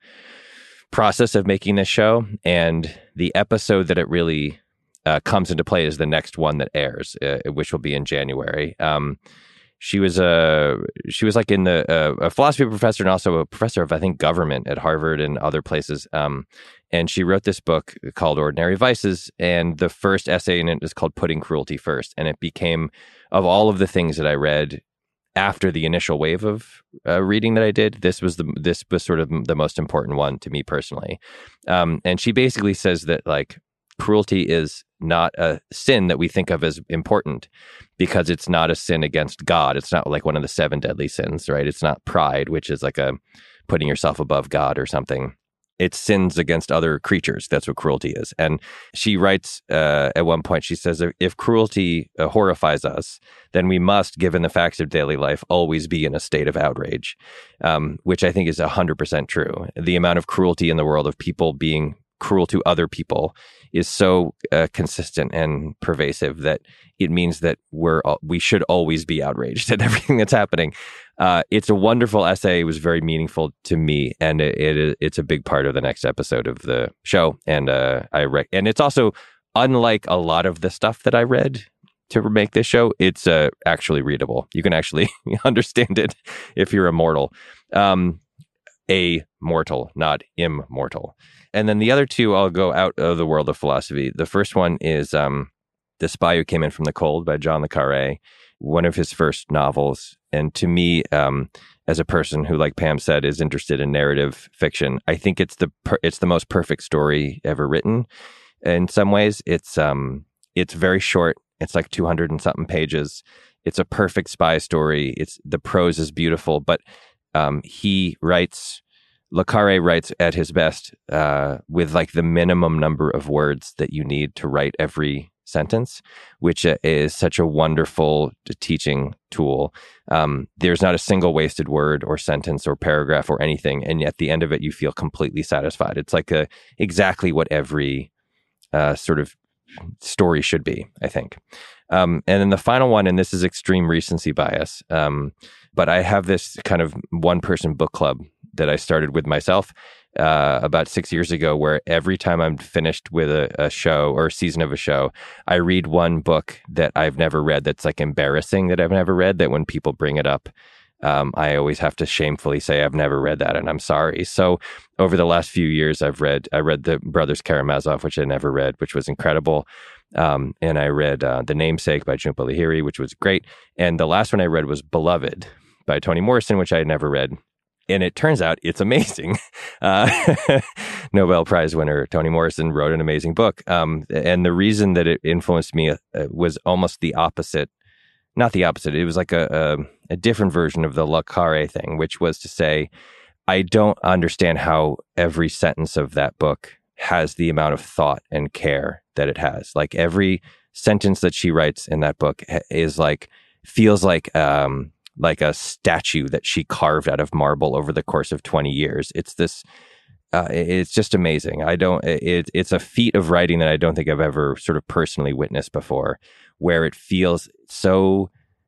process of making this show. And the episode that it really uh, comes into play is the next one that airs, uh, which will be in January. Um, She was a she was like in the uh, a philosophy professor and also a professor of, I think, government at Harvard and other places. Um, and she wrote this book called Ordinary Vices. And the first essay in it is called Putting Cruelty First. And it became, of all of the things that I read after the initial wave of uh, reading that I did, this was the this was sort of the most important one to me personally. Um, and she basically says that, like, cruelty is not a sin that we think of as important because it's not a sin against God. It's not like one of the seven deadly sins, right? It's not pride, which is like a putting yourself above God or something. It's sins against other creatures. That's what cruelty is. And she writes uh, at one point, she says, if cruelty uh, horrifies us, then we must, given the facts of daily life, always be in a state of outrage, um, which I think is one hundred percent true. The amount of cruelty in the world of people being cruel to other people is so uh, consistent and pervasive that it means that we're we should always be outraged at everything that's happening. Uh, it's a wonderful essay. It was very meaningful to me, and it, it it's a big part of the next episode of the show. And uh, I rec- and it's also, unlike a lot of the stuff that I read to make this show, it's uh, actually readable. You can actually understand it if you're a mortal. Um, a mortal, not immortal. And then the other two, I'll go out of the world of philosophy. The first one is um, The Spy Who Came In From the Cold by John le Carré, one of his first novels. And to me, um, as a person who, like Pam said, is interested in narrative fiction, I think it's the per- it's the most perfect story ever written. in some ways. It's um, it's very short. It's like two hundred and something pages. It's a perfect spy story. It's the prose is beautiful, but um, he writes, Le Carré writes at his best uh, with like the minimum number of words that you need to write every sentence, which is such a wonderful teaching tool. Um, there's not a single wasted word or sentence or paragraph or anything, and at the end of it, you feel completely satisfied. It's like a, exactly what every uh, sort of story should be, I think. Um, and then the final one, and this is extreme recency bias, um, but I have this kind of one-person book club that I started with myself uh, about six years ago, where every time I'm finished with a, a show or a season of a show, I read one book that I've never read that's like embarrassing that I've never read, that when people bring it up, um, I always have to shamefully say I've never read that and I'm sorry. So over the last few years, I've read, I read The Brothers Karamazov, which I never read, which was incredible. Um, and I read uh, The Namesake by Jhumpa Lahiri, which was great. And the last one I read was Beloved by Toni Morrison, which I had never read. And it turns out it's amazing. Uh, Nobel Prize winner Toni Morrison wrote an amazing book. Um, and the reason that it influenced me uh, was almost the opposite. Not the opposite. It was like a, a, a different version of the Le Carré thing, which was to say, I don't understand how every sentence of that book has the amount of thought and care that it has. Like every sentence that she writes in that book is like, feels like, um, like a statue that she carved out of marble over the course of twenty years. It's this, uh, it's just amazing. I don't, it, it's a feat of writing that I don't think I've ever sort of personally witnessed before, where it feels so,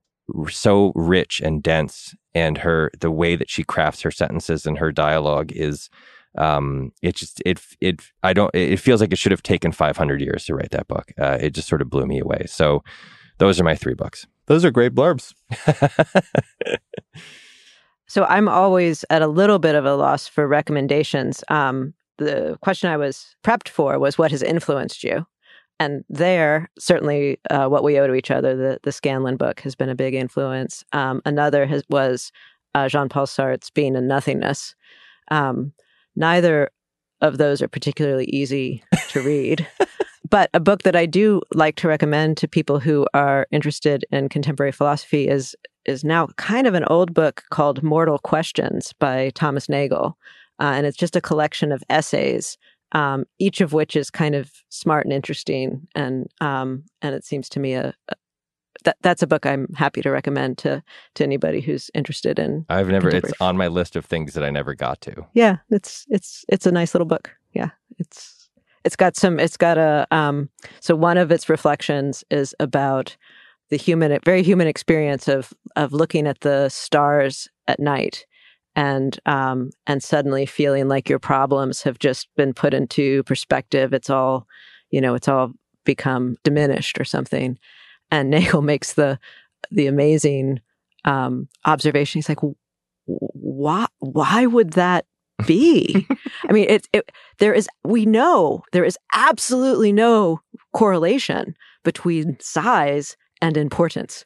so rich and dense. And her, the way that she crafts her sentences and her dialogue is, um, it just, it, it, I don't, it feels like it should have taken five hundred years to write that book. Uh, it just sort of blew me away. So those are my three books. Those are great blurbs. So I'm always at a little bit of a loss for recommendations. Um, the question I was prepped for was what has influenced you? And there, certainly uh, What We Owe to Each Other, the, the Scanlon book, has been a big influence. Um, another has, was uh, Jean-Paul Sartre's Being and Nothingness. Um, neither of those are particularly easy to read. But a book that I do like to recommend to people who are interested in contemporary philosophy is is now kind of an old book called Mortal Questions by Thomas Nagel. Uh, and it's just a collection of essays, um, each of which is kind of smart and interesting. And um, and it seems to me a, a that that's a book I'm happy to recommend to to anybody who's interested in. I've never. It's on my list of things that I never got to. Yeah, it's it's it's a nice little book. Yeah, it's. It's got some, it's got a, um, so one of its reflections is about the human, very human experience of, of looking at the stars at night and, um, and suddenly feeling like your problems have just been put into perspective. It's all, you know, it's all become diminished or something. And Nagel makes the, the amazing, um, observation. He's like, why, why would that be? I mean, it, it, there is, we know there is absolutely no correlation between size and importance.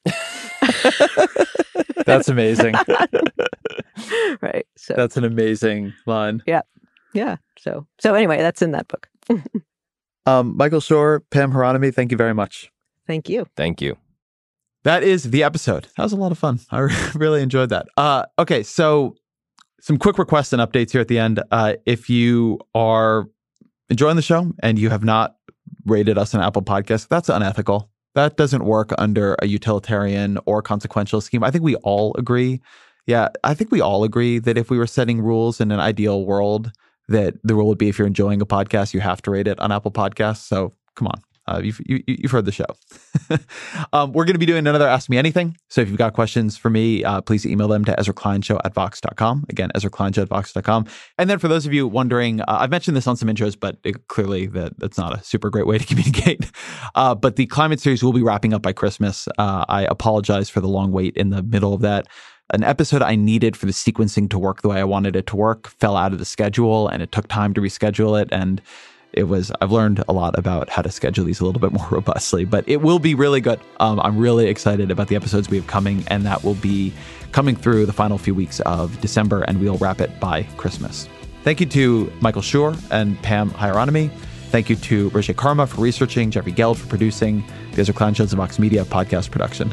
That's amazing. Right. So that's an amazing line. Yeah. Yeah. So, so anyway, that's in that book. um, Michael Schur, Pam Hieronymi, thank you very much. Thank you. Thank you. That is the episode. That was a lot of fun. I really enjoyed that. Uh, okay. So, some quick requests and updates here at the end. Uh, if you are enjoying the show and you have not rated us on Apple Podcasts, that's unethical. That doesn't work under a utilitarian or consequential scheme. I think we all agree. Yeah, I think we all agree that if we were setting rules in an ideal world, that the rule would be if you're enjoying a podcast, you have to rate it on Apple Podcasts. So come on. Uh, you've, you, you've heard the show. um, we're going to be doing another Ask Me Anything. So if you've got questions for me, uh, please email them to Ezra Klein Show at vox dot com. Again, Ezra Klein Show at vox dot com. And then for those of you wondering, uh, I've mentioned this on some intros, but it, clearly that, that's not a super great way to communicate. Uh, but the climate series will be wrapping up by Christmas. Uh, I apologize for the long wait in the middle of that. An episode I needed for the sequencing to work the way I wanted it to work fell out of the schedule, and it took time to reschedule it. And It was, I've learned a lot about how to schedule these a little bit more robustly, but it will be really good. Um, I'm really excited about the episodes we have coming, and that will be coming through the final few weeks of December, and we'll wrap it by Christmas. Thank you to Michael Schur and Pam Hieronymi. Thank you to Roger Karma for researching, Jeffrey Geld for producing. These are Clown Shows and Vox Media podcast production.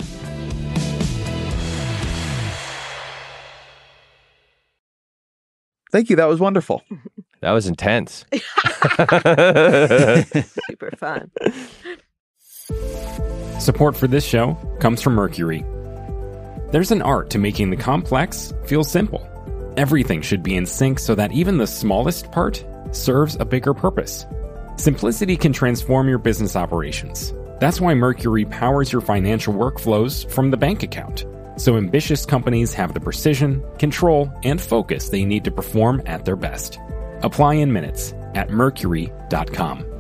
Thank you. That was wonderful. That was intense. Super fun. Support for this show comes from Mercury. There's an art to making the complex feel simple. Everything should be in sync so that even the smallest part serves a bigger purpose. Simplicity can transform your business operations. That's why Mercury powers your financial workflows from the bank account, so ambitious companies have the precision, control, and focus they need to perform at their best. Apply in minutes at mercury dot com.